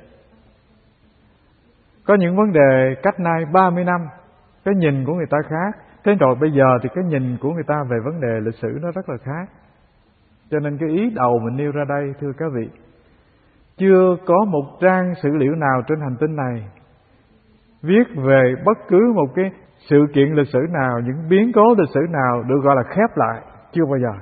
Có những vấn đề cách nay ba mươi năm, cái nhìn của người ta khác. Thế rồi bây giờ thì cái nhìn của người ta về vấn đề lịch sử nó rất là khác. Cho nên cái ý đầu mình nêu ra đây thưa các vị, chưa có một trang sử liệu nào trên hành tinh này viết về bất cứ một cái sự kiện lịch sử nào, những biến cố lịch sử nào được gọi là khép lại, chưa bao giờ.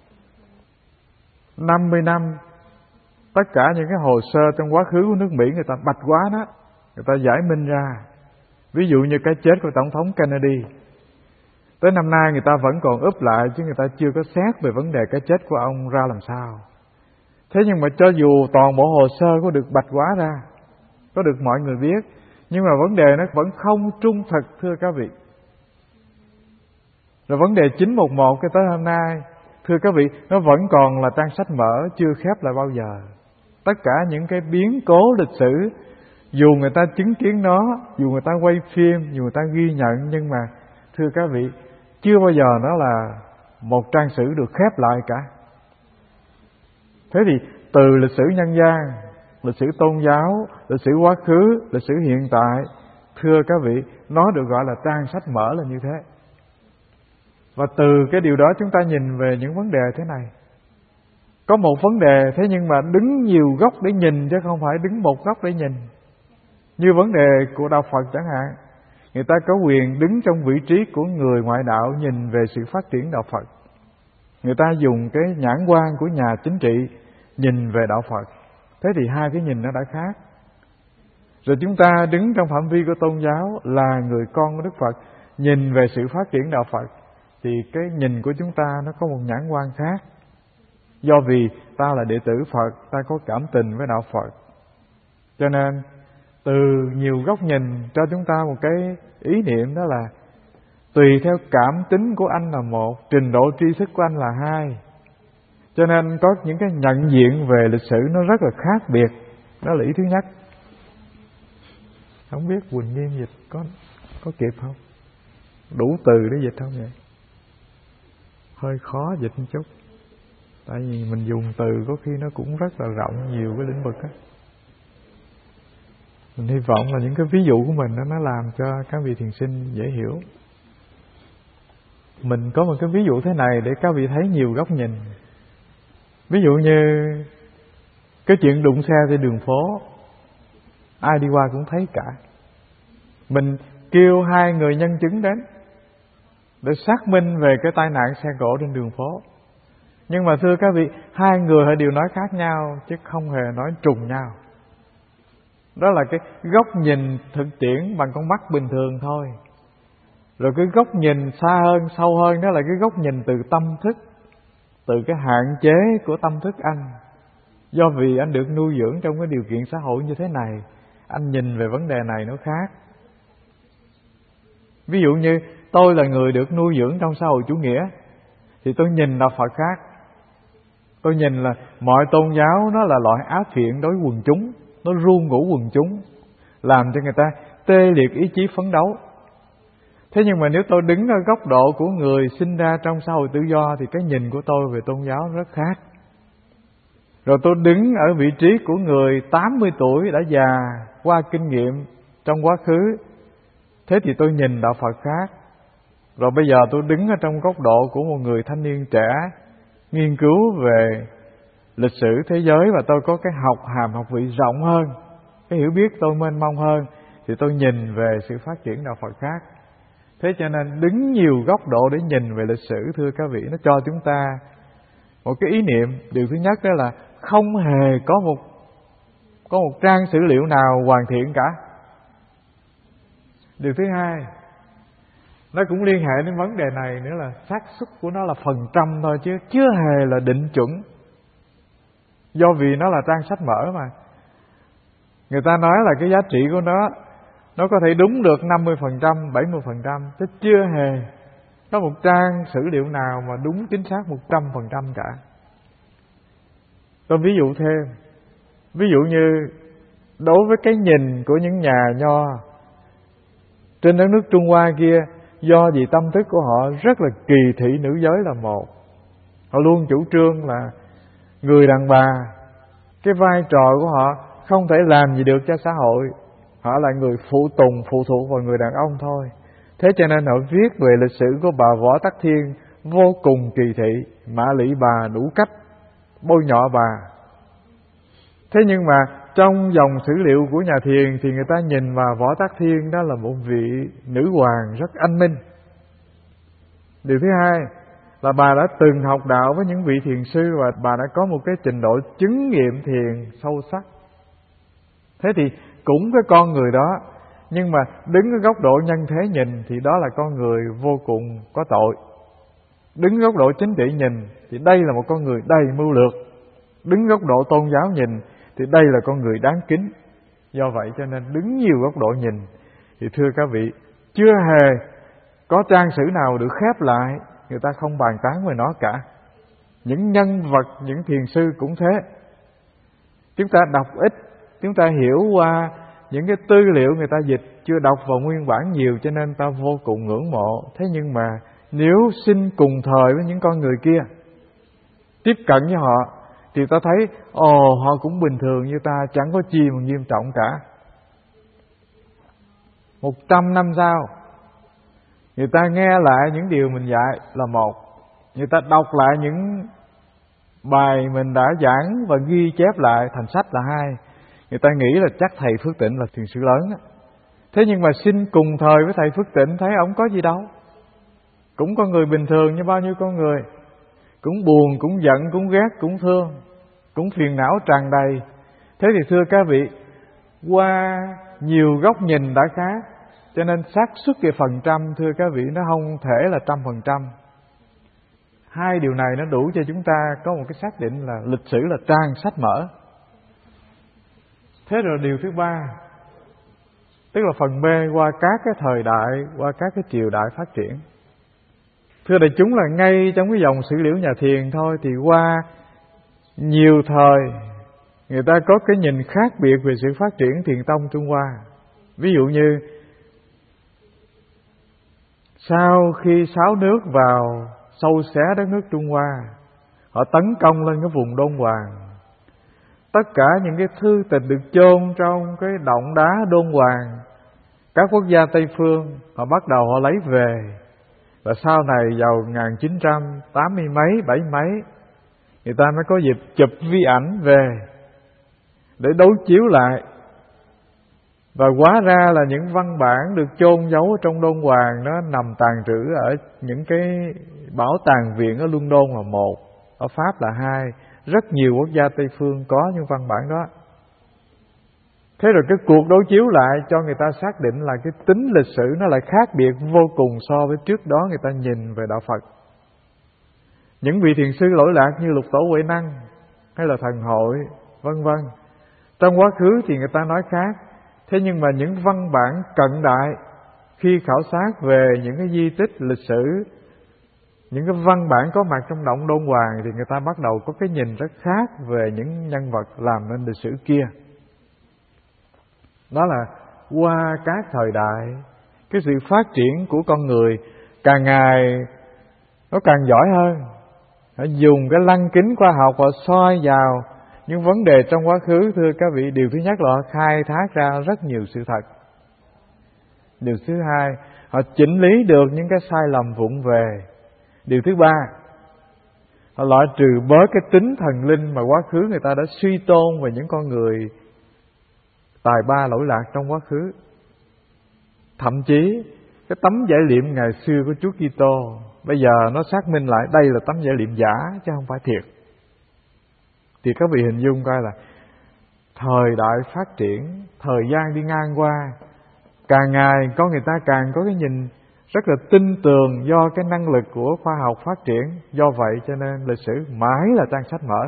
năm mươi năm, tất cả những cái hồ sơ trong quá khứ của nước Mỹ người ta bạch quá đó, người ta giải minh ra. Ví dụ như cái chết của Tổng thống Kennedy, tới năm nay người ta vẫn còn úp lại, chứ người ta chưa có xét về vấn đề cái chết của ông ra làm sao. Thế nhưng mà cho dù toàn bộ hồ sơ có được bạch hóa ra, có được mọi người biết, nhưng mà vấn đề nó vẫn không trung thực thưa các vị. Rồi vấn đề chín một một cái tới hôm nay, thưa các vị, nó vẫn còn là trang sách mở, chưa khép lại bao giờ. Tất cả những cái biến cố lịch sử, dù người ta chứng kiến nó, dù người ta quay phim, dù người ta ghi nhận, nhưng mà thưa các vị, chưa bao giờ nó là một trang sử được khép lại cả. Thế thì từ lịch sử nhân gian, lịch sử tôn giáo, lịch sử quá khứ, lịch sử hiện tại, thưa các vị, nó được gọi là trang sách mở là như thế. Và từ cái điều đó chúng ta nhìn về những vấn đề thế này. Có một vấn đề, thế nhưng mà đứng nhiều góc để nhìn, chứ không phải đứng một góc để nhìn. Như vấn đề của Đạo Phật chẳng hạn, người ta có quyền đứng trong vị trí của người ngoại đạo nhìn về sự phát triển Đạo Phật. Người ta dùng cái nhãn quan của nhà chính trị nhìn về Đạo Phật. Thế thì hai cái nhìn nó đã khác. Rồi chúng ta đứng trong phạm vi của tôn giáo là người con của Đức Phật, nhìn về sự phát triển Đạo Phật, thì cái nhìn của chúng ta nó có một nhãn quan khác. Do vì ta là đệ tử Phật, ta có cảm tình với Đạo Phật. Cho nên từ nhiều góc nhìn cho chúng ta một cái ý niệm, đó là tùy theo cảm tính của anh là một, trình độ tri thức của anh là hai. Cho nên có những cái nhận diện về lịch sử nó rất là khác biệt. Đó là ý thứ nhất. Không biết Quỳnh Nghiêm dịch có có kịp không? Đủ từ để dịch không vậy? Hơi khó dịch một chút. Tại vì mình dùng từ có khi nó cũng rất là rộng, nhiều cái lĩnh vực á. Mình hy vọng là những cái ví dụ của mình đó, nó làm cho các vị thiền sinh dễ hiểu. Mình có một cái ví dụ thế này để các vị thấy nhiều góc nhìn. Ví dụ như cái chuyện đụng xe trên đường phố, ai đi qua cũng thấy cả. Mình kêu hai người nhân chứng đến để xác minh về cái tai nạn xe cộ trên đường phố. Nhưng mà thưa các vị, hai người họ đều nói khác nhau, chứ không hề nói trùng nhau. Đó là cái góc nhìn thực tiễn bằng con mắt bình thường thôi. Rồi cái góc nhìn xa hơn, sâu hơn, đó là cái góc nhìn từ tâm thức, từ cái hạn chế của tâm thức anh. Do vì anh được nuôi dưỡng trong cái điều kiện xã hội như thế này, anh nhìn về vấn đề này nó khác. Ví dụ như tôi là người được nuôi dưỡng trong xã hội chủ nghĩa, thì tôi nhìn Đạo Phật khác. Tôi nhìn là mọi tôn giáo nó là loại áp phiện đối quần chúng, nó ru ngủ quần chúng, làm cho người ta tê liệt ý chí phấn đấu. Thế nhưng mà nếu tôi đứng ở góc độ của người sinh ra trong xã hội tự do, thì cái nhìn của tôi về tôn giáo rất khác. Rồi tôi đứng ở vị trí của người tám mươi tuổi đã già, qua kinh nghiệm trong quá khứ. Thế thì tôi nhìn đạo Phật khác. Rồi bây giờ tôi đứng ở trong góc độ của một người thanh niên trẻ, nghiên cứu về lịch sử thế giới, và tôi có cái học hàm học vị rộng hơn, cái hiểu biết tôi mênh mông hơn, thì tôi nhìn về sự phát triển đạo Phật khác. Thế cho nên đứng nhiều góc độ để nhìn về lịch sử, thưa các vị, nó cho chúng ta một cái ý niệm. Điều thứ nhất đó là không hề có một có một trang sử liệu nào hoàn thiện cả. Điều thứ hai, nó cũng liên hệ đến vấn đề này nữa, là xác suất của nó là phần trăm thôi, chứ chưa hề là định chuẩn. Do vì nó là trang sách mở mà, người ta nói là cái giá trị của nó nó có thể đúng được năm mươi phần trăm, bảy mươi phần trăm, chứ chưa hề có một trang sử liệu nào mà đúng chính xác một trăm phần trăm cả. Tôi ví dụ thêm, ví dụ như đối với cái nhìn của những nhà nho trên đất nước Trung Hoa kia, do vì tâm thức của họ rất là kỳ thị nữ giới là một, họ luôn chủ trương là người đàn bà, cái vai trò của họ không thể làm gì được cho xã hội, họ là người phụ tùng, phụ thuộc vào người đàn ông thôi. Thế cho nên họ viết về lịch sử của bà Võ Tắc Thiên vô cùng kỳ thị, mạ lị bà đủ cách, bôi nhọ bà. Thế nhưng mà trong dòng sử liệu của nhà Thiền thì người ta nhìn vào Võ Tắc Thiên đó là một vị nữ hoàng rất anh minh. Điều thứ hai là bà đã từng học đạo với những vị thiền sư, và bà đã có một cái trình độ chứng nghiệm thiền sâu sắc. Thế thì cũng cái con người đó, nhưng mà đứng ở góc độ nhân thế nhìn thì đó là con người vô cùng có tội. Đứng góc độ chính trị nhìn thì đây là một con người đầy mưu lược. Đứng góc độ tôn giáo nhìn thì đây là con người đáng kính. Do vậy cho nên đứng nhiều góc độ nhìn thì thưa các vị, chưa hề có trang sử nào được khép lại người ta không bàn tán về nó cả. Những nhân vật, những thiền sư cũng thế. Chúng ta đọc ít, chúng ta hiểu qua những cái tư liệu người ta dịch, chưa đọc vào nguyên bản nhiều, cho nên ta vô cùng ngưỡng mộ. Thế nhưng mà nếu sinh cùng thời với những con người kia, tiếp cận với họ, thì ta thấy ồ, họ cũng bình thường như ta, chẳng có chi mà nghiêm trọng cả. Một trăm năm sau, người ta nghe lại những điều mình dạy là một, người ta đọc lại những bài mình đã giảng và ghi chép lại thành sách là hai. Người ta nghĩ là chắc thầy Phước Tịnh là thiền sư lớn đó. Thế nhưng mà sinh cùng thời với thầy Phước Tịnh thấy ông có gì đâu, cũng con người bình thường như bao nhiêu con người, cũng buồn, cũng giận, cũng ghét, cũng thương, cũng phiền não tràn đầy. Thế thì thưa các vị, qua nhiều góc nhìn đã khác, cho nên xác suất về phần trăm thưa các vị nó không thể là trăm phần trăm. Hai điều này nó đủ cho chúng ta có một cái xác định là lịch sử là trang sách mở. Thế rồi điều thứ ba, tức là phần B, qua các cái thời đại, qua các cái triều đại phát triển. Thưa đại chúng là ngay trong cái dòng sử liệu nhà Thiền thôi, thì qua nhiều thời người ta có cái nhìn khác biệt về sự phát triển Thiền tông Trung Hoa. Ví dụ như sau khi sáu nước vào sâu xé đất nước Trung Hoa, họ tấn công lên cái vùng Đôn Hoàng. Tất cả những cái thư tịch được chôn trong cái động đá Đôn Hoàng, các quốc gia Tây phương họ bắt đầu họ lấy về. Và sau này vào một nghìn chín trăm tám mươi mấy, bảy mấy, người ta mới có dịp chụp vi ảnh về để đối chiếu lại. Và hóa ra là những văn bản được chôn giấu trong Đôn Hoàng nó nằm tàn trữ ở những cái bảo tàng viện ở London là một, ở Pháp là hai. Rất nhiều quốc gia Tây phương có những văn bản đó. Thế rồi cái cuộc đối chiếu lại cho người ta xác định là cái tính lịch sử nó lại khác biệt vô cùng so với trước đó người ta nhìn về đạo Phật. Những vị thiền sư lỗi lạc như Lục Tổ Huệ Năng hay là Thần Hội vân vân, trong quá khứ thì người ta nói khác. Thế nhưng mà những văn bản cận đại khi khảo sát về những cái di tích lịch sử, những cái văn bản có mặt trong động Đôn Hoàng, thì người ta bắt đầu có cái nhìn rất khác về những nhân vật làm nên lịch sử kia. Đó là qua các thời đại, cái sự phát triển của con người càng ngày nó càng giỏi hơn. Họ dùng cái lăng kính khoa học, họ soi vào những vấn đề trong quá khứ, thưa các vị, điều thứ nhất là họ khai thác ra rất nhiều sự thật. Điều thứ hai, họ chỉnh lý được những cái sai lầm vụng về. Điều thứ ba, họ loại trừ bớt cái tính thần linh mà quá khứ người ta đã suy tôn về những con người tài ba lỗi lạc trong quá khứ. Thậm chí cái tấm giải liệm ngày xưa của Chúa Kitô bây giờ nó xác minh lại đây là tấm giải liệm giả chứ không phải thiệt. Thì các vị hình dung coi là thời đại phát triển, thời gian đi ngang qua, càng ngày con người ta càng có cái nhìn rất là tin tưởng do cái năng lực của khoa học phát triển. Do vậy cho nên lịch sử mãi là trang sách mở.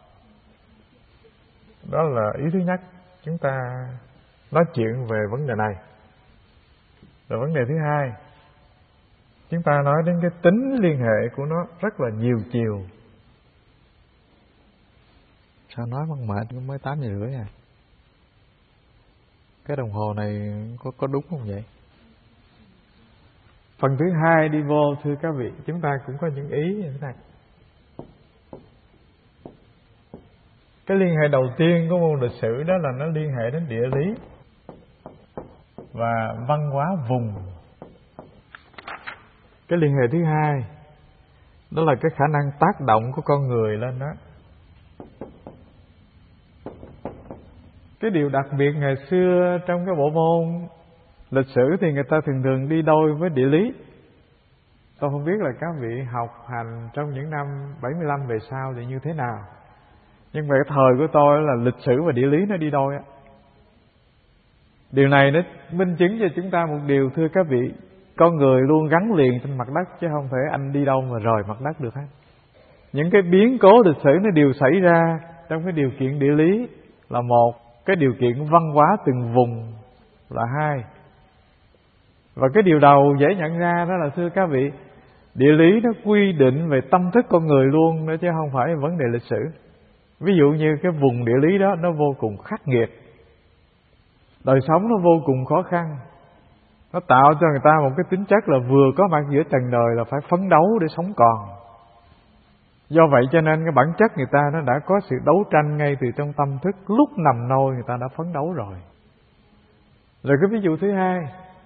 Đó là ý thứ nhất, chúng ta nói chuyện về vấn đề này. Rồi vấn đề thứ hai, chúng ta nói đến cái tính liên hệ của nó rất là nhiều chiều. Sao nói bằng mệt mới tám giờ rưỡi à? Cái đồng hồ này có có đúng không vậy? Phần thứ hai đi vô, thưa các vị, chúng ta cũng có những ý như thế này. Cái liên hệ đầu tiên của môn lịch sử đó là nó liên hệ đến địa lý và văn hóa vùng. Cái liên hệ thứ hai đó là cái khả năng tác động của con người lên đó. Cái điều đặc biệt ngày xưa trong cái bộ môn lịch sử thì người ta thường thường đi đôi với địa lý. Tôi không biết là các vị học hành trong những năm bảy mươi lăm về sau thì như thế nào. Nhưng mà cái thời của tôi là lịch sử và địa lý nó đi đôi á. Điều này nó minh chứng cho chúng ta một điều, thưa các vị, con người luôn gắn liền trên mặt đất chứ không thể anh đi đâu mà rời mặt đất được hết. Những cái biến cố lịch sử nó đều xảy ra trong cái điều kiện địa lý là một, cái điều kiện văn hóa từng vùng là hai. Và cái điều đầu dễ nhận ra đó là, thưa các vị, địa lý nó quy định về tâm thức con người luôn nữa chứ không phải vấn đề lịch sử. Ví dụ như cái vùng địa lý đó nó vô cùng khắc nghiệt, đời sống nó vô cùng khó khăn, nó tạo cho người ta một cái tính chất là vừa có mặt giữa trần đời là phải phấn đấu để sống còn. Do vậy cho nên cái bản chất người ta nó đã có sự đấu tranh ngay từ trong tâm thức, lúc nằm nôi người ta đã phấn đấu rồi. Rồi cái ví dụ thứ hai,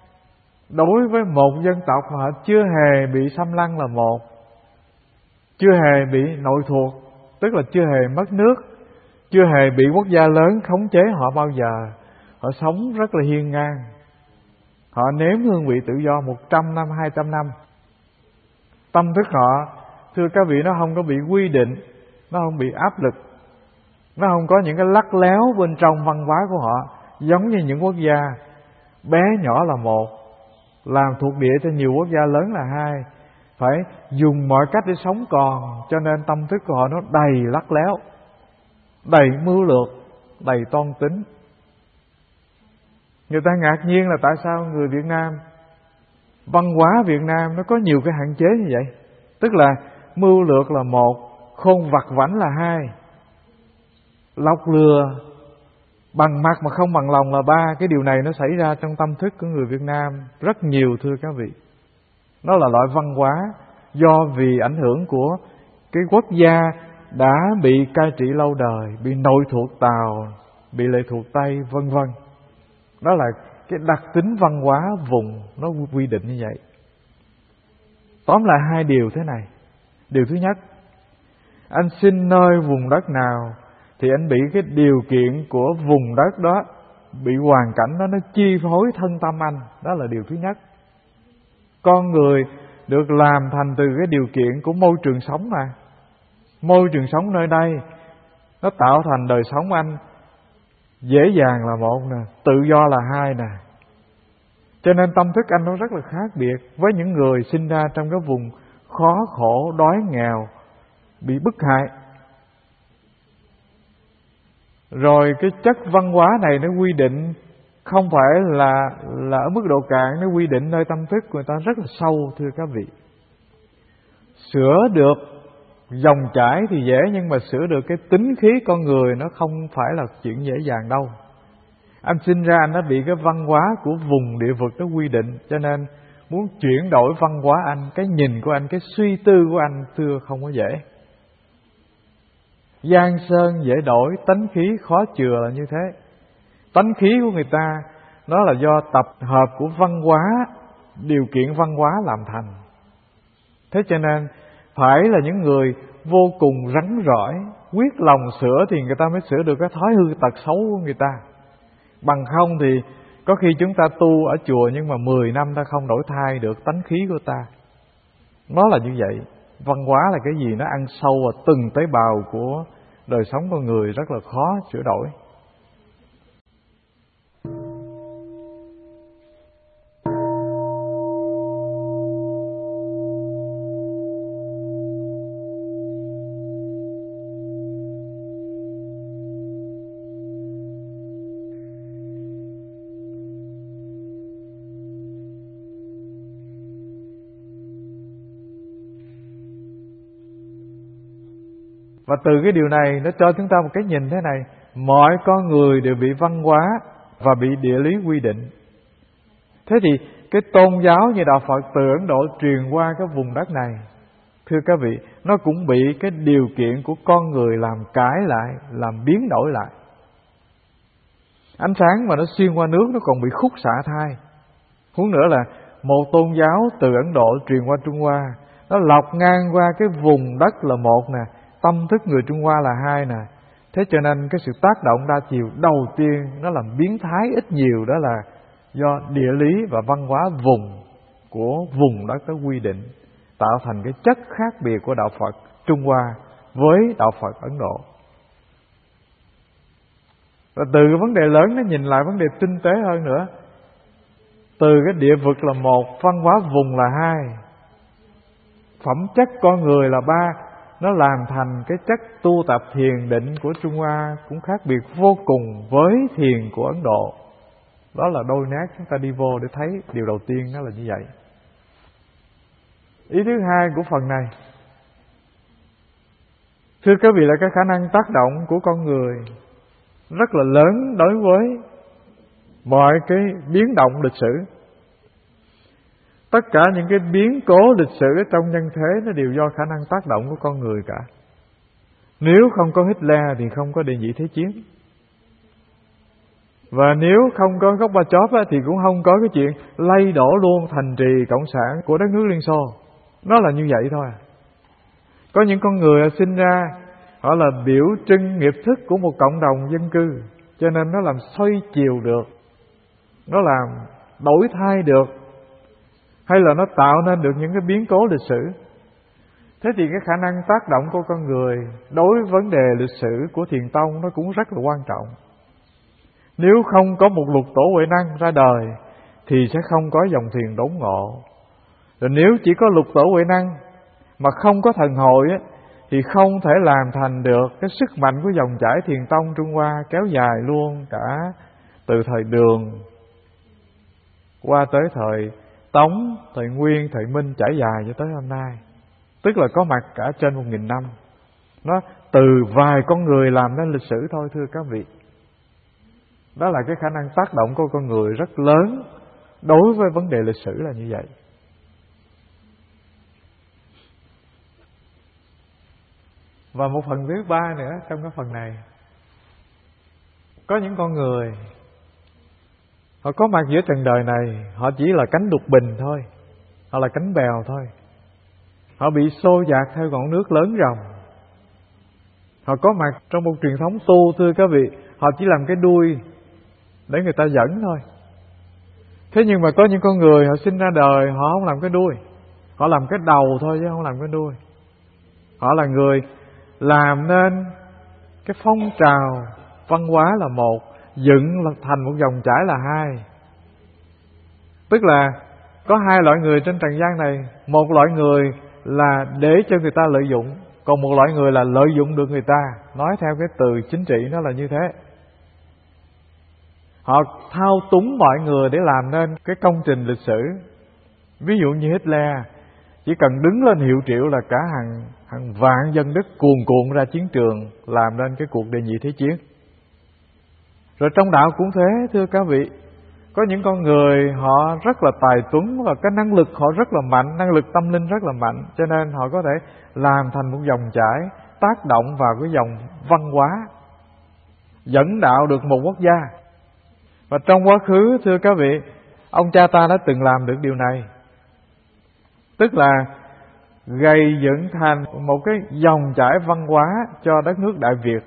đối với một dân tộc mà họ chưa hề bị xâm lăng là một, chưa hề bị nội thuộc, tức là chưa hề mất nước, chưa hề bị quốc gia lớn khống chế họ bao giờ, họ sống rất là hiên ngang. Họ nếm hương vị tự do một trăm năm, hai trăm năm. Tâm thức họ, thưa các vị, nó không có bị quy định, nó không bị áp lực, nó không có những cái lắt léo bên trong văn hóa của họ, giống như những quốc gia bé nhỏ là một, làm thuộc địa cho nhiều quốc gia lớn là hai, phải dùng mọi cách để sống còn, cho nên tâm thức của họ nó đầy lắt léo, đầy mưu lược, đầy toan tính. Người ta ngạc nhiên là tại sao người Việt Nam, văn hóa Việt Nam nó có nhiều cái hạn chế như vậy. Tức là mưu lược là một, khôn vặt vãnh là hai, lọc lừa bằng mặt mà không bằng lòng là ba. Cái điều này nó xảy ra trong tâm thức của người Việt Nam rất nhiều, thưa các vị. Nó là loại văn hóa do vì ảnh hưởng của cái quốc gia đã bị cai trị lâu đời, bị nội thuộc Tàu, bị lệ thuộc Tây, vân vân. Đó là cái đặc tính văn hóa vùng nó quy định như vậy. Tóm lại hai điều thế này. Điều thứ nhất, anh sinh nơi vùng đất nào thì anh bị cái điều kiện của vùng đất đó, bị hoàn cảnh đó nó chi phối thân tâm anh. Đó là điều thứ nhất. Con người được làm thành từ cái điều kiện của môi trường sống mà. Môi trường sống nơi đây nó tạo thành đời sống anh dễ dàng là một nè, tự do là hai nè. Cho nên tâm thức anh nó rất là khác biệt với những người sinh ra trong cái vùng khó khổ, đói nghèo, bị bức hại. Rồi cái chất văn hóa này nó quy định không phải là là ở mức độ cạn, nó quy định nơi tâm thức của người ta rất là sâu, thưa các vị. Sửa được dòng chảy thì dễ, nhưng mà sửa được cái tính khí con người nó không phải là chuyện dễ dàng đâu. Anh sinh ra anh đã bị cái văn hóa của vùng địa vực nó quy định, cho nên muốn chuyển đổi văn hóa anh, cái nhìn của anh, cái suy tư của anh, thưa không có dễ. Giang sơn dễ đổi, tánh khí khó chừa là như thế. Tánh khí của người ta nó là do tập hợp của văn hóa, điều kiện văn hóa làm thành. Thế cho nên phải là những người vô cùng rắn rỏi, quyết lòng sửa thì người ta mới sửa được cái thói hư tật xấu của người ta. Bằng không thì có khi chúng ta tu ở chùa nhưng mà mười năm ta không đổi thay được tánh khí của ta. Nó là như vậy. Văn hóa là cái gì nó ăn sâu vào từng tế bào của đời sống con người, rất là khó sửa đổi. Và từ cái điều này nó cho chúng ta một cái nhìn thế này: mọi con người đều bị văn hóa và bị địa lý quy định. Thế thì cái tôn giáo như Đạo Phật từ Ấn Độ truyền qua cái vùng đất này, thưa các vị, nó cũng bị cái điều kiện của con người làm cải lại, làm biến đổi lại. Ánh sáng mà nó xuyên qua nước nó còn bị khúc xạ thai. Huống nữa là một tôn giáo từ Ấn Độ truyền qua Trung Hoa, nó lọc ngang qua cái vùng đất là một nè, tâm thức người Trung Hoa là hai nè. Thế cho nên cái sự tác động đa chiều đầu tiên nó làm biến thái ít nhiều, đó là do địa lý và văn hóa vùng của vùng đất đó quy định, tạo thành cái chất khác biệt của Đạo Phật Trung Hoa với Đạo Phật Ấn Độ. Và từ cái vấn đề lớn nó nhìn lại vấn đề tinh tế hơn nữa. Từ cái địa vực là một, văn hóa vùng là hai, phẩm chất con người là ba, nó làm thành cái chất tu tập thiền định của Trung Hoa cũng khác biệt vô cùng với thiền của Ấn Độ. Đó là đôi nét chúng ta đi vô để thấy điều đầu tiên nó là như vậy. Ý thứ hai của phần này, thưa các vị, là cái khả năng tác động của con người rất là lớn đối với mọi cái biến động lịch sử. Tất cả những cái biến cố lịch sử trong nhân thế nó đều do khả năng tác động của con người cả. Nếu không có Hitler thì không có Đệ nhị Thế chiến. Và nếu không có Gorbachev thì cũng không có cái chuyện lay đổ luôn thành trì cộng sản của đất nước Liên Xô. Nó là như vậy thôi. Có những con người sinh ra, họ là biểu trưng nghiệp thức của một cộng đồng dân cư, cho nên nó làm xoay chiều được, nó làm đổi thay được, hay là nó tạo nên được những cái biến cố lịch sử. Thế thì cái khả năng tác động của con người đối với vấn đề lịch sử của Thiền Tông nó cũng rất là quan trọng. Nếu không có một lục tổ Huệ Năng ra đời thì sẽ không có dòng thiền đốn ngộ. Rồi nếu chỉ có lục tổ Huệ Năng mà không có thần hội á, thì không thể làm thành được cái sức mạnh của dòng chảy Thiền Tông Trung Hoa kéo dài luôn cả từ thời Đường qua tới thời Tống, thời Nguyên, thời Minh, trải dài cho tới hôm nay. Tức là có mặt cả trên một nghìn năm. Nó từ vài con người làm nên lịch sử thôi, thưa các vị. Đó là cái khả năng tác động của con người rất lớn đối với vấn đề lịch sử là như vậy. Và một phần thứ ba nữa trong cái phần này, có những con người họ có mặt giữa trần đời này, họ chỉ là cánh đục bình thôi, họ là cánh bèo thôi. Họ bị xô dạt theo ngọn nước lớn ròng. Họ có mặt trong một truyền thống tu, thưa các vị, họ chỉ làm cái đuôi để người ta dẫn thôi. Thế nhưng mà có những con người họ sinh ra đời, họ không làm cái đuôi, họ làm cái đầu thôi chứ không làm cái đuôi. Họ là người làm nên cái phong trào văn hóa là một, dựng thành một dòng chảy là hai. Tức là có hai loại người trên trần gian này. Một loại người là để cho người ta lợi dụng, còn một loại người là lợi dụng được người ta. Nói theo cái từ chính trị nó là như thế. Họ thao túng mọi người để làm nên cái công trình lịch sử. Ví dụ như Hitler, chỉ cần đứng lên hiệu triệu là cả hàng, hàng vạn dân Đức cuồn cuộn ra chiến trường làm nên cái cuộc đệ nhị thế chiến. Rồi trong đạo cũng thế, thưa các vị. Có những con người họ rất là tài tuấn và cái năng lực họ rất là mạnh, năng lực tâm linh rất là mạnh, cho nên họ có thể làm thành một dòng chảy tác động vào cái dòng văn hóa, dẫn đạo được một quốc gia. Và trong quá khứ, thưa các vị, ông cha ta đã từng làm được điều này. Tức là gây dựng thành một cái dòng chảy văn hóa cho đất nước Đại Việt.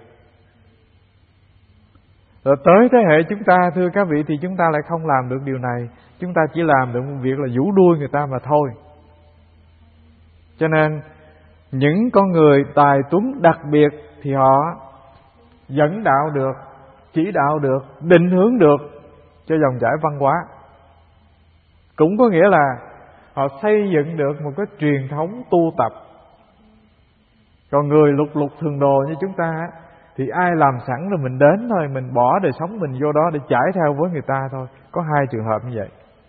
Rồi tới thế hệ chúng ta, thưa các vị, thì chúng ta lại không làm được điều này. Chúng ta chỉ làm được một việc là vũ đuôi người ta mà thôi. Cho nên những con người tài tuấn đặc biệt thì họ dẫn đạo được, chỉ đạo được, định hướng được cho dòng chảy văn hóa. Cũng có nghĩa là họ xây dựng được một cái truyền thống tu tập. Còn người lục lục thường đồ như chúng ta thì ai làm sẵn rồi mình đến thôi, mình bỏ đời sống mình vô đó để chảy theo với người ta thôi. Có hai trường hợp như vậy.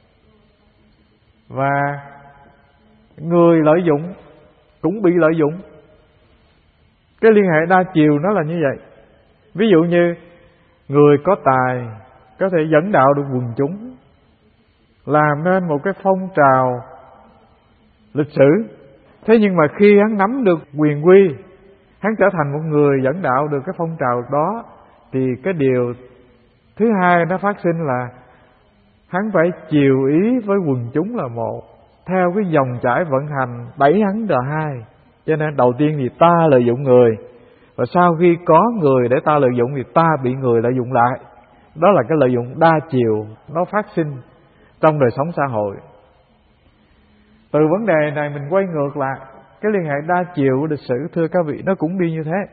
Và người lợi dụng cũng bị lợi dụng. Cái liên hệ đa chiều nó là như vậy. Ví dụ như người có tài có thể dẫn đạo được quần chúng, làm nên một cái phong trào lịch sử. Thế nhưng mà khi hắn nắm được quyền quy, hắn trở thành một người dẫn đạo được cái phong trào đó, thì cái điều thứ hai nó phát sinh là hắn phải chiều ý với quần chúng là một, theo cái dòng chảy vận hành đẩy hắn là hai. Cho nên đầu tiên thì ta lợi dụng người, và sau khi có người để ta lợi dụng thì ta bị người lợi dụng lại. Đó là cái lợi dụng đa chiều nó phát sinh trong đời sống xã hội. Từ vấn đề này mình quay ngược lại, cái liên hệ đa chiều của lịch sử, thưa các vị, nó cũng đi như thế.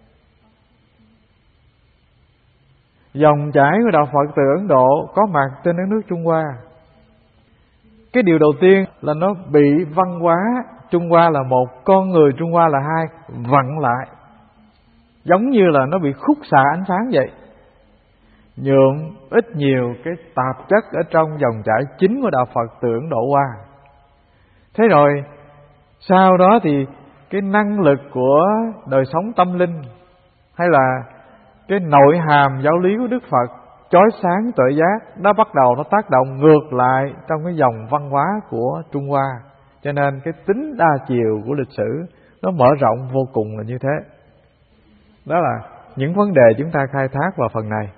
Dòng chảy của đạo Phật từ Ấn Độ có mặt trên đất nước Trung Hoa. Cái điều đầu tiên là nó bị văn hóa Trung Hoa là một, con người Trung Hoa là hai, vặn lại. Giống như là nó bị khúc xạ ánh sáng vậy, nhượng ít nhiều cái tạp chất ở trong dòng chảy chính của đạo Phật từ Ấn Độ qua. Thế rồi sau đó thì cái năng lực của đời sống tâm linh, hay là cái nội hàm giáo lý của Đức Phật chói sáng tuệ giác, nó bắt đầu nó tác động ngược lại trong cái dòng văn hóa của Trung Hoa. Cho nên cái tính đa chiều của lịch sử nó mở rộng vô cùng là như thế. Đó là những vấn đề chúng ta khai thác vào phần này.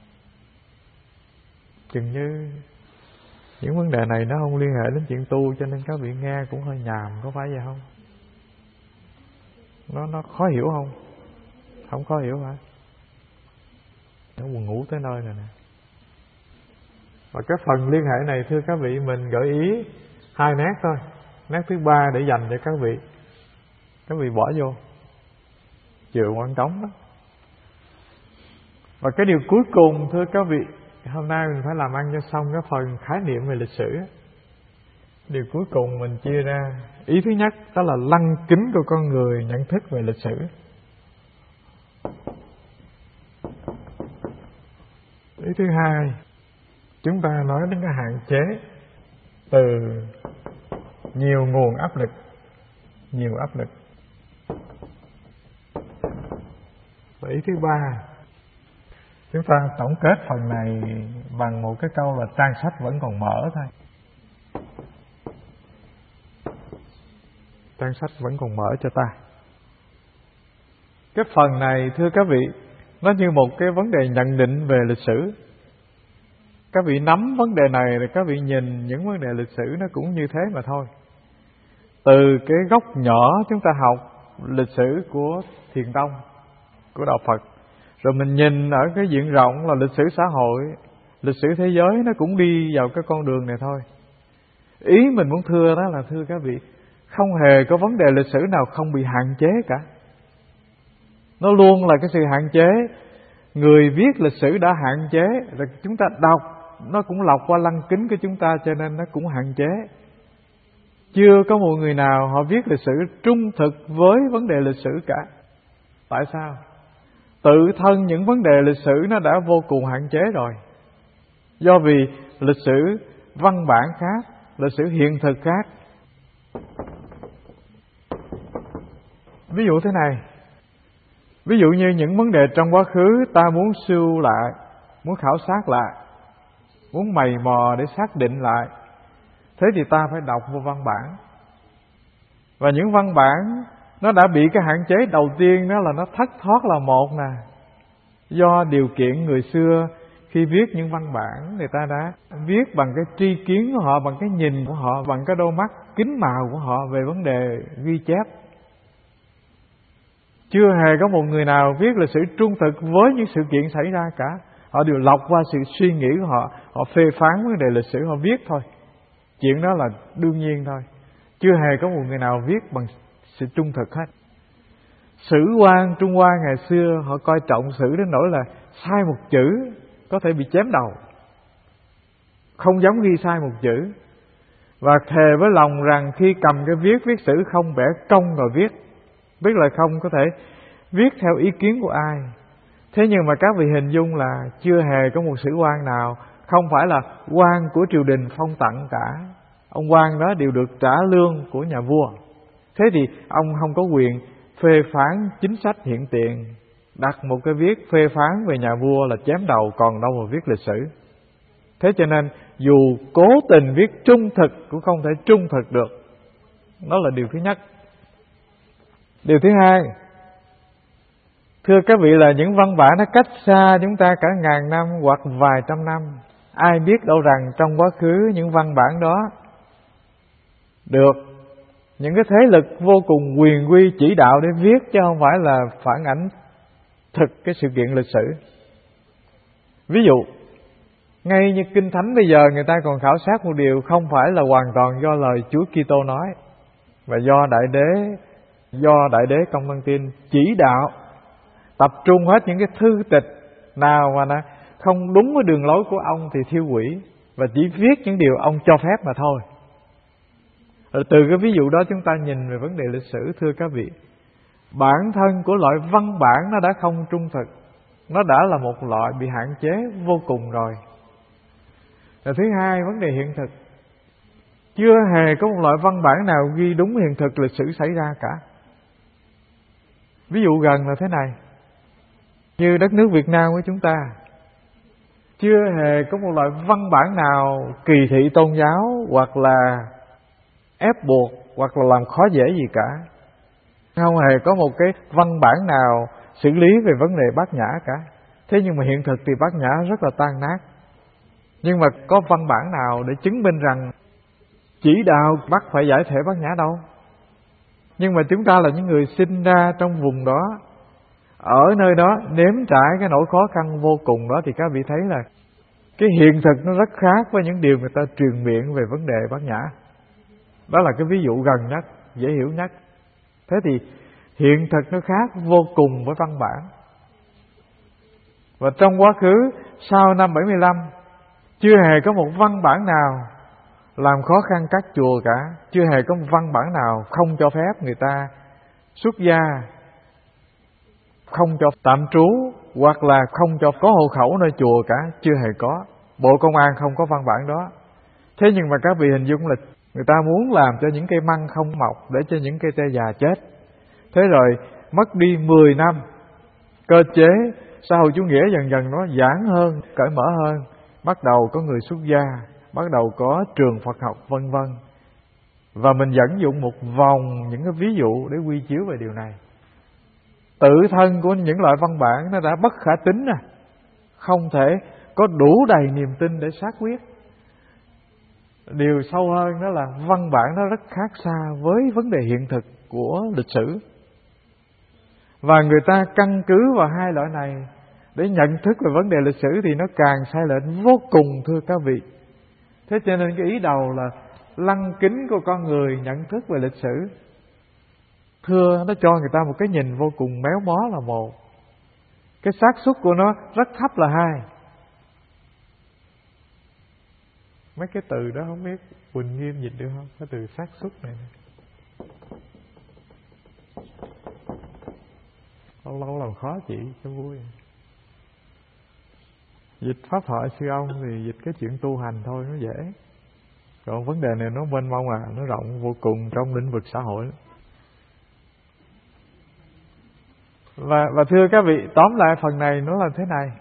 Chừng như những vấn đề này nó không liên hệ đến chuyện tu, cho nên các vị nghe cũng hơi nhàm, có phải vậy không? Nó nó khó hiểu không? Không khó hiểu hả? Nó buồn ngủ tới nơi này nè. Và cái phần liên hệ này, thưa các vị, mình gợi ý hai nét thôi. Nét thứ ba để dành cho các vị. Các vị bỏ vô chiều quan trống đó. Và cái điều cuối cùng, thưa các vị, hôm nay mình phải làm ăn cho xong cái phần khái niệm về lịch sử. Điều cuối cùng mình chia ra, ý thứ nhất đó là lăng kính của con người nhận thức về lịch sử. Ý thứ hai, chúng ta nói đến cái hạn chế từ nhiều nguồn áp lực, nhiều áp lực. Và ý thứ ba, chúng ta tổng kết phần này bằng một cái câu là trang sách vẫn còn mở thôi. Trang sách vẫn còn mở cho ta. Cái phần này, thưa các vị, nó như một cái vấn đề nhận định về lịch sử. Các vị nắm vấn đề này rồi các vị nhìn những vấn đề lịch sử nó cũng như thế mà thôi. Từ cái góc nhỏ chúng ta học lịch sử của Thiền Tông, của Đạo Phật, rồi mình nhìn ở cái diện rộng là lịch sử xã hội, lịch sử thế giới, nó cũng đi vào cái con đường này thôi. Ý mình muốn thưa đó là, thưa các vị, không hề có vấn đề lịch sử nào không bị hạn chế cả. Nó luôn là cái sự hạn chế. Người viết lịch sử đã hạn chế, rồi chúng ta đọc nó cũng lọc qua lăng kính của chúng ta, cho nên nó cũng hạn chế. Chưa có một người nào họ viết lịch sử trung thực với vấn đề lịch sử cả. Tại sao? Tự thân những vấn đề lịch sử nó đã vô cùng hạn chế rồi. Do vì lịch sử văn bản khác, lịch sử hiện thực khác. Ví dụ thế này, ví dụ như những vấn đề trong quá khứ ta muốn sưu lại, muốn khảo sát lại, muốn mày mò để xác định lại, thế thì ta phải đọc vô văn bản. Và những văn bản nó đã bị cái hạn chế đầu tiên, đó là nó thất thoát là một nè. Do điều kiện người xưa khi viết những văn bản, người ta đã viết bằng cái tri kiến của họ, bằng cái nhìn của họ, bằng cái đôi mắt kính màu của họ về vấn đề ghi chép. Chưa hề có một người nào viết lịch sử trung thực với những sự kiện xảy ra cả. Họ đều lọc qua sự suy nghĩ của họ, họ phê phán vấn đề lịch sử, họ viết thôi. Chuyện đó là đương nhiên thôi. Chưa hề có một người nào viết bằng sự trung thực hết. Sử quan Trung Hoa ngày xưa họ coi trọng sử đến nỗi là sai một chữ có thể bị chém đầu, không dám ghi sai một chữ. Và thề với lòng rằng khi cầm cái viết viết sử không bẻ cong rồi viết, biết là không có thể viết theo ý kiến của ai. Thế nhưng mà các vị hình dung là chưa hề có một sử quan nào không phải là quan của triều đình phong tặng cả. Ông quan đó đều được trả lương của nhà vua. Thế thì ông không có quyền phê phán chính sách hiện tiền. Đặt một cái viết phê phán về nhà vua là chém đầu, còn đâu mà viết lịch sử. Thế cho nên dù cố tình viết trung thực cũng không thể trung thực được. Đó là điều thứ nhất. Điều thứ hai, thưa các vị, là những văn bản nó cách xa chúng ta cả ngàn năm hoặc vài trăm năm. Ai biết đâu rằng trong quá khứ những văn bản đó được những cái thế lực vô cùng quyền quy chỉ đạo để viết, chứ không phải là phản ảnh thực cái sự kiện lịch sử. Ví dụ, ngay như Kinh Thánh bây giờ người ta còn khảo sát một điều không phải là hoàn toàn do lời Chúa Kitô nói, và do Đại Đế do Đại Đế Công Văn Tin chỉ đạo tập trung hết những cái thư tịch nào mà nó không đúng với đường lối của ông thì thiêu hủy, và chỉ viết những điều ông cho phép mà thôi. Rồi từ cái ví dụ đó chúng ta nhìn về vấn đề lịch sử, thưa các vị, bản thân của loại văn bản nó đã không trung thực, nó đã là một loại bị hạn chế vô cùng rồi. Rồi thứ hai, vấn đề hiện thực, chưa hề có một loại văn bản nào ghi đúng hiện thực lịch sử xảy ra cả. Ví dụ gần là thế này, như đất nước Việt Nam của chúng ta, chưa hề có một loại văn bản nào kỳ thị tôn giáo hoặc là ép buộc hoặc là làm khó dễ gì cả. Không hề có một cái văn bản nào xử lý về vấn đề bát nhã cả. Thế nhưng mà hiện thực thì bát nhã rất là tan nát. Nhưng mà có văn bản nào để chứng minh rằng chỉ đạo bắt phải giải thể bát nhã đâu. Nhưng mà chúng ta là những người sinh ra trong vùng đó, ở nơi đó nếm trải cái nỗi khó khăn vô cùng đó, thì các vị thấy là cái hiện thực nó rất khác với những điều người ta truyền miệng về vấn đề bát nhã. Đó là cái ví dụ gần nhất, dễ hiểu nhất. Thế thì hiện thực nó khác vô cùng với văn bản. Và trong quá khứ sau năm bảy mươi lăm, chưa hề có một văn bản nào làm khó khăn các chùa cả. Chưa hề có một văn bản nào không cho phép người ta xuất gia, không cho tạm trú, hoặc là không cho có hộ khẩu nơi chùa cả. Chưa hề có. Bộ Công an không có văn bản đó. Thế nhưng mà các vị hình dung là người ta muốn làm cho những cây măng không mọc, để cho những cây tre già chết. Thế rồi mất đi mười năm, cơ chế xã hội chủ nghĩa dần dần nó giãn hơn, cởi mở hơn. Bắt đầu có người xuất gia, bắt đầu có trường Phật học vân vân. Và mình dẫn dụng một vòng những cái ví dụ để quy chiếu về điều này. Tự thân của những loại văn bản nó đã bất khả tín à, không thể có đủ đầy niềm tin để xác quyết. Điều sâu hơn đó là văn bản nó rất khác xa với vấn đề hiện thực của lịch sử. Và người ta căn cứ vào hai loại này để nhận thức về vấn đề lịch sử thì nó càng sai lệch vô cùng, thưa các vị. Thế cho nên cái ý đầu là lăng kính của con người nhận thức về lịch sử, thưa, nó cho người ta một cái nhìn vô cùng méo mó là một. Cái xác suất của nó rất thấp là hai. Mấy cái từ đó không biết Quỳnh Nghiêm dịch được không? Cái từ xác suất này, này. Lâu lâu làm khó chị cho vui. Dịch pháp thoại sư ông thì dịch cái chuyện tu hành thôi, nó dễ. Còn vấn đề này nó mênh mông à, nó rộng vô cùng trong lĩnh vực xã hội. Và, và thưa các vị, tóm lại phần này nó là thế này.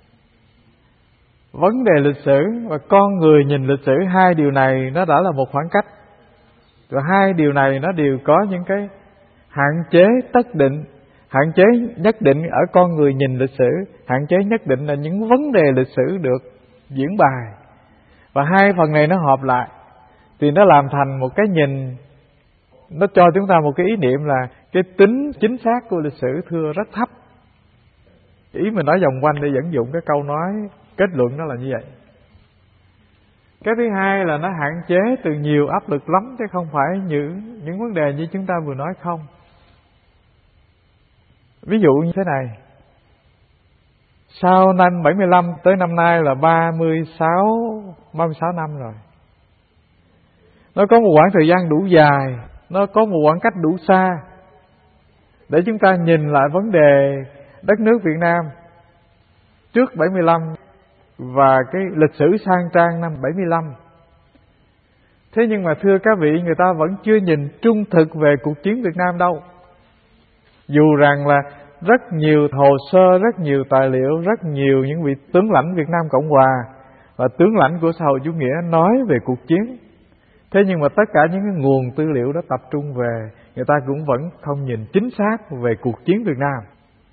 Vấn đề lịch sử và con người nhìn lịch sử, hai điều này nó đã là một khoảng cách. Và hai điều này nó đều có những cái Hạn chế tất định, hạn chế nhất định ở con người nhìn lịch sử, hạn chế nhất định là những vấn đề lịch sử được diễn bài. Và hai phần này nó hợp lại thì nó làm thành một cái nhìn, nó cho chúng ta một cái ý niệm là cái tính chính xác của lịch sử thưa rất thấp. Ý mình nói vòng quanh để dẫn dụng cái câu nói kết luận đó là như vậy. Cái thứ hai là nó hạn chế từ nhiều áp lực lắm, chứ không phải những những vấn đề như chúng ta vừa nói không. Ví dụ như thế này, sau năm bảy mươi lăm tới năm nay là ba mươi sáu năm rồi. Nó có một khoảng thời gian đủ dài, nó có một khoảng cách đủ xa để chúng ta nhìn lại vấn đề đất nước Việt Nam trước bảy mươi lăm và cái lịch sử sang trang năm bảy mươi lăm. Thế nhưng mà thưa các vị, người ta vẫn chưa nhìn trung thực về cuộc chiến Việt Nam đâu. Dù rằng là rất nhiều hồ sơ, rất nhiều tài liệu, rất nhiều những vị tướng lãnh Việt Nam Cộng Hòa và tướng lãnh của xã hội chủ nghĩa nói về cuộc chiến. Thế nhưng mà tất cả những cái nguồn tư liệu đó tập trung về, người ta cũng vẫn không nhìn chính xác về cuộc chiến Việt Nam.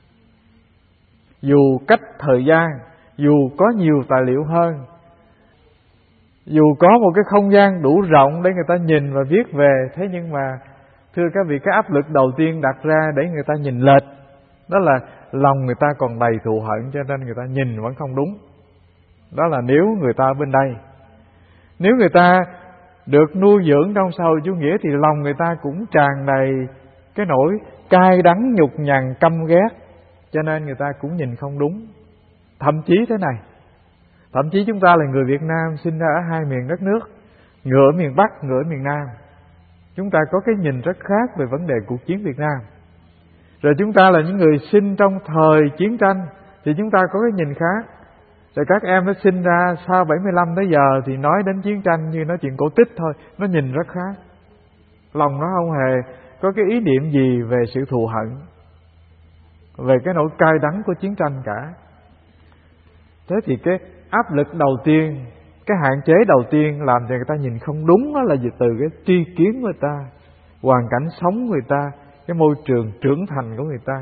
Dù cách thời gian, dù có nhiều tài liệu hơn, dù có một cái không gian đủ rộng để người ta nhìn và viết về, thế nhưng mà thưa các vị, cái áp lực đầu tiên đặt ra để người ta nhìn lệch, đó là lòng người ta còn đầy thù hận, cho nên người ta nhìn vẫn không đúng. Đó là nếu người ta bên đây. Nếu người ta được nuôi dưỡng trong xã hội chủ nghĩa thì lòng người ta cũng tràn đầy cái nỗi cay đắng, nhục nhằn, căm ghét, cho nên người ta cũng nhìn không đúng. Thậm chí thế này, thậm chí chúng ta là người Việt Nam sinh ra ở hai miền đất nước, người ở miền Bắc, người ở miền Nam, chúng ta có cái nhìn rất khác về vấn đề cuộc chiến Việt Nam. Rồi chúng ta là những người sinh trong thời chiến tranh thì chúng ta có cái nhìn khác. Rồi các em nó sinh ra sau bảy mươi lăm tới giờ thì nói đến chiến tranh như nói chuyện cổ tích thôi, nó nhìn rất khác. Lòng nó không hề có cái ý niệm gì về sự thù hận, về cái nỗi cay đắng của chiến tranh cả. Thế thì cái áp lực đầu tiên, cái hạn chế đầu tiên làm cho người ta nhìn không đúng, đó là từ cái tri kiến của người ta, hoàn cảnh sống của người ta, cái môi trường trưởng thành của người ta.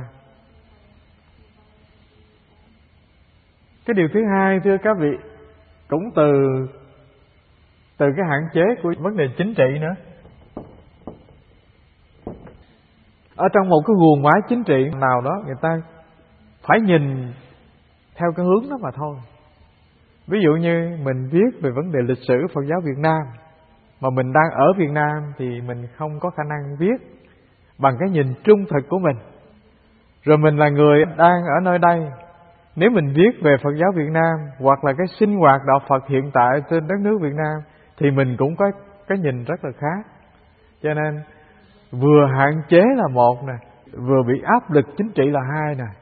Cái điều thứ hai thưa các vị, cũng từ từ cái hạn chế của vấn đề chính trị nữa. Ở trong một cái guồng quái chính trị nào đó, người ta phải nhìn theo cái hướng đó mà thôi. Ví dụ như mình viết về vấn đề lịch sử Phật giáo Việt Nam, mà mình đang ở Việt Nam thì mình không có khả năng viết bằng cái nhìn trung thực của mình. Rồi mình là người đang ở nơi đây, nếu mình viết về Phật giáo Việt Nam hoặc là cái sinh hoạt đạo Phật hiện tại trên đất nước Việt Nam thì mình cũng có cái nhìn rất là khác. Cho nên vừa hạn chế là một nè, vừa bị áp lực chính trị là hai nè.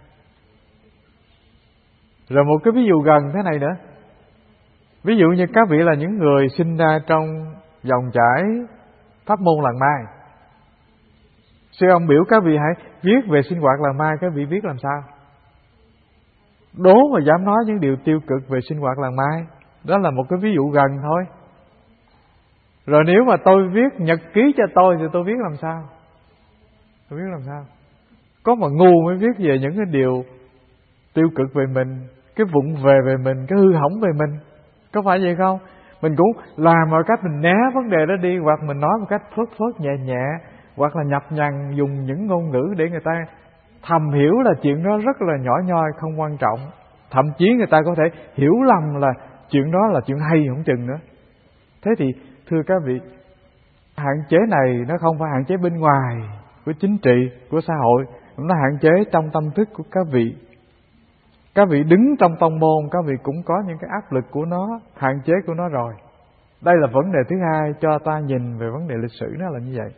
Rồi một cái ví dụ gần thế này nữa. Ví dụ như các vị là những người sinh ra trong dòng chảy pháp môn Làng Mai. Sư ông biểu các vị hãy viết về sinh hoạt Làng Mai, các vị viết làm sao? Đố mà dám nói những điều tiêu cực về sinh hoạt Làng Mai. Đó là một cái ví dụ gần thôi. Rồi nếu mà tôi viết nhật ký cho tôi thì tôi viết làm sao? Tôi viết làm sao? Có mà ngu mới viết về những cái điều tiêu cực về mình, cái vụng về về mình, cái hư hỏng về mình. Có phải vậy không? Mình cũng làm mọi cách mình né vấn đề đó đi, hoặc mình nói một cách phớt phớt nhẹ nhẹ, hoặc là nhập nhằng dùng những ngôn ngữ để người ta thầm hiểu là chuyện đó rất là nhỏ nhoi, không quan trọng. Thậm chí người ta có thể hiểu lầm là chuyện đó là chuyện hay không chừng nữa. Thế thì thưa các vị, hạn chế này nó không phải hạn chế bên ngoài của chính trị, của xã hội, nó hạn chế trong tâm thức của các vị. Các vị đứng trong tông môn, các vị cũng có những cái áp lực của nó, hạn chế của nó rồi. Đây là vấn đề thứ hai cho ta nhìn về vấn đề lịch sử, nó là như vậy.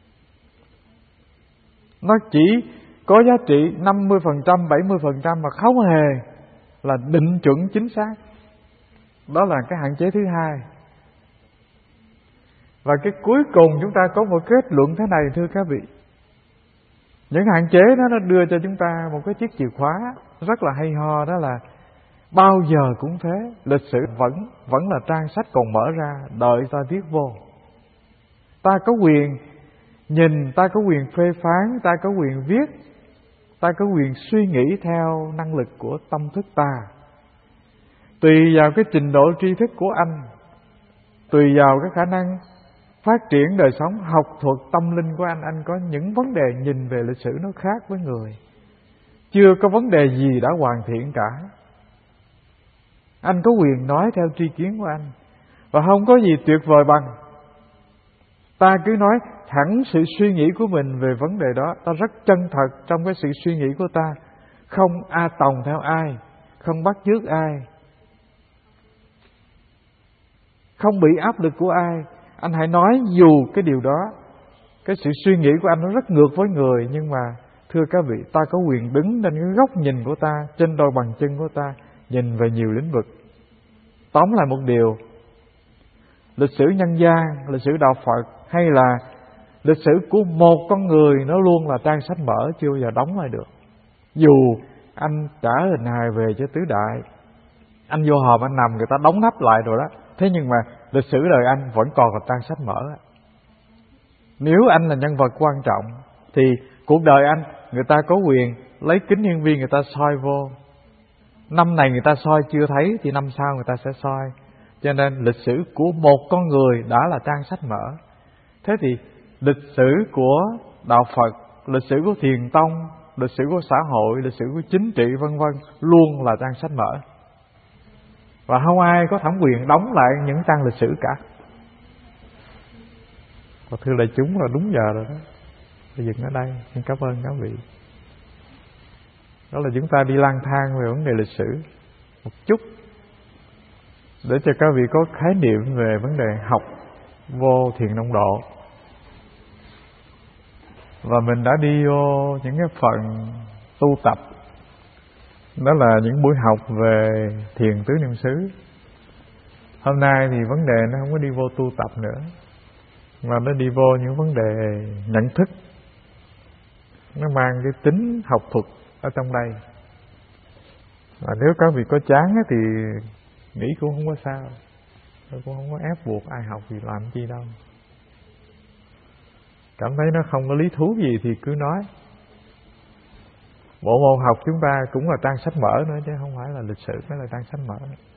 Nó chỉ có giá trị năm mươi phần trăm, bảy mươi phần trăm mà không hề là định chuẩn chính xác. Đó là cái hạn chế thứ hai. Và cái cuối cùng chúng ta có một kết luận thế này thưa các vị. Những hạn chế đó nó đưa cho chúng ta một cái chiếc chìa khóa rất là hay ho, đó là bao giờ cũng thế, lịch sử vẫn vẫn là trang sách còn mở ra đợi ta viết vô. Ta có quyền nhìn, ta có quyền phê phán, ta có quyền viết, ta có quyền suy nghĩ theo năng lực của tâm thức ta. Tùy vào cái trình độ tri thức của anh, tùy vào cái khả năng phát triển đời sống, học thuật, tâm linh của anh, anh có những vấn đề nhìn về lịch sử nó khác với người. Chưa có vấn đề gì đã hoàn thiện cả. Anh có quyền nói theo tri kiến của anh, và không có gì tuyệt vời bằng. Ta cứ nói thẳng sự suy nghĩ của mình về vấn đề đó. Ta rất chân thật trong cái sự suy nghĩ của ta, không a tòng theo ai, không bắt chước ai, không bị áp lực của ai. Anh hãy nói dù cái điều đó, cái sự suy nghĩ của anh nó rất ngược với người, nhưng mà thưa các vị, ta có quyền đứng trên cái góc nhìn của ta, trên đôi bàn chân của ta, nhìn về nhiều lĩnh vực. Tóm lại một điều, lịch sử nhân gian, lịch sử đạo Phật hay là lịch sử của một con người, nó luôn là trang sách mở, chưa bao giờ đóng lại được. Dù anh trả hình hài về cho tứ đại, anh vô hòm anh nằm, người ta đóng nắp lại rồi đó, thế nhưng mà lịch sử đời anh vẫn còn là trang sách mở. Nếu anh là nhân vật quan trọng thì cuộc đời anh, người ta có quyền lấy kính hiển vi người ta soi vô. Năm này người ta soi chưa thấy thì năm sau người ta sẽ soi. Cho nên lịch sử của một con người đã là trang sách mở. Thế thì lịch sử của đạo Phật, lịch sử của Thiền tông, lịch sử của xã hội, lịch sử của chính trị vân vân luôn là trang sách mở. Và không ai có thẩm quyền đóng lại những trang lịch sử cả. Và thưa đại chúng, là đúng giờ rồi đó. Tôi dừng ở đây. Xin cảm ơn các vị. Đó là chúng ta đi lang thang về vấn đề lịch sử một chút, để cho các vị có khái niệm về vấn đề học vô Thiền Tông Độ. Và mình đã đi vô những cái phần tu tập. Đó là những buổi học về Thiền Tứ Niệm xứ. Hôm nay thì vấn đề nó không có đi vô tu tập nữa, mà nó đi vô những vấn đề nhận thức. Nó mang cái tính học thuật ở trong đây. Và nếu các vị có chán thì nghĩ cũng không có sao. Tôi cũng không có ép buộc ai học gì làm chi đâu. Cảm thấy nó không có lý thú gì thì cứ nói. Bộ môn học chúng ta cũng là trang sách mở nữa, chứ không phải là lịch sử mới là trang sách mở.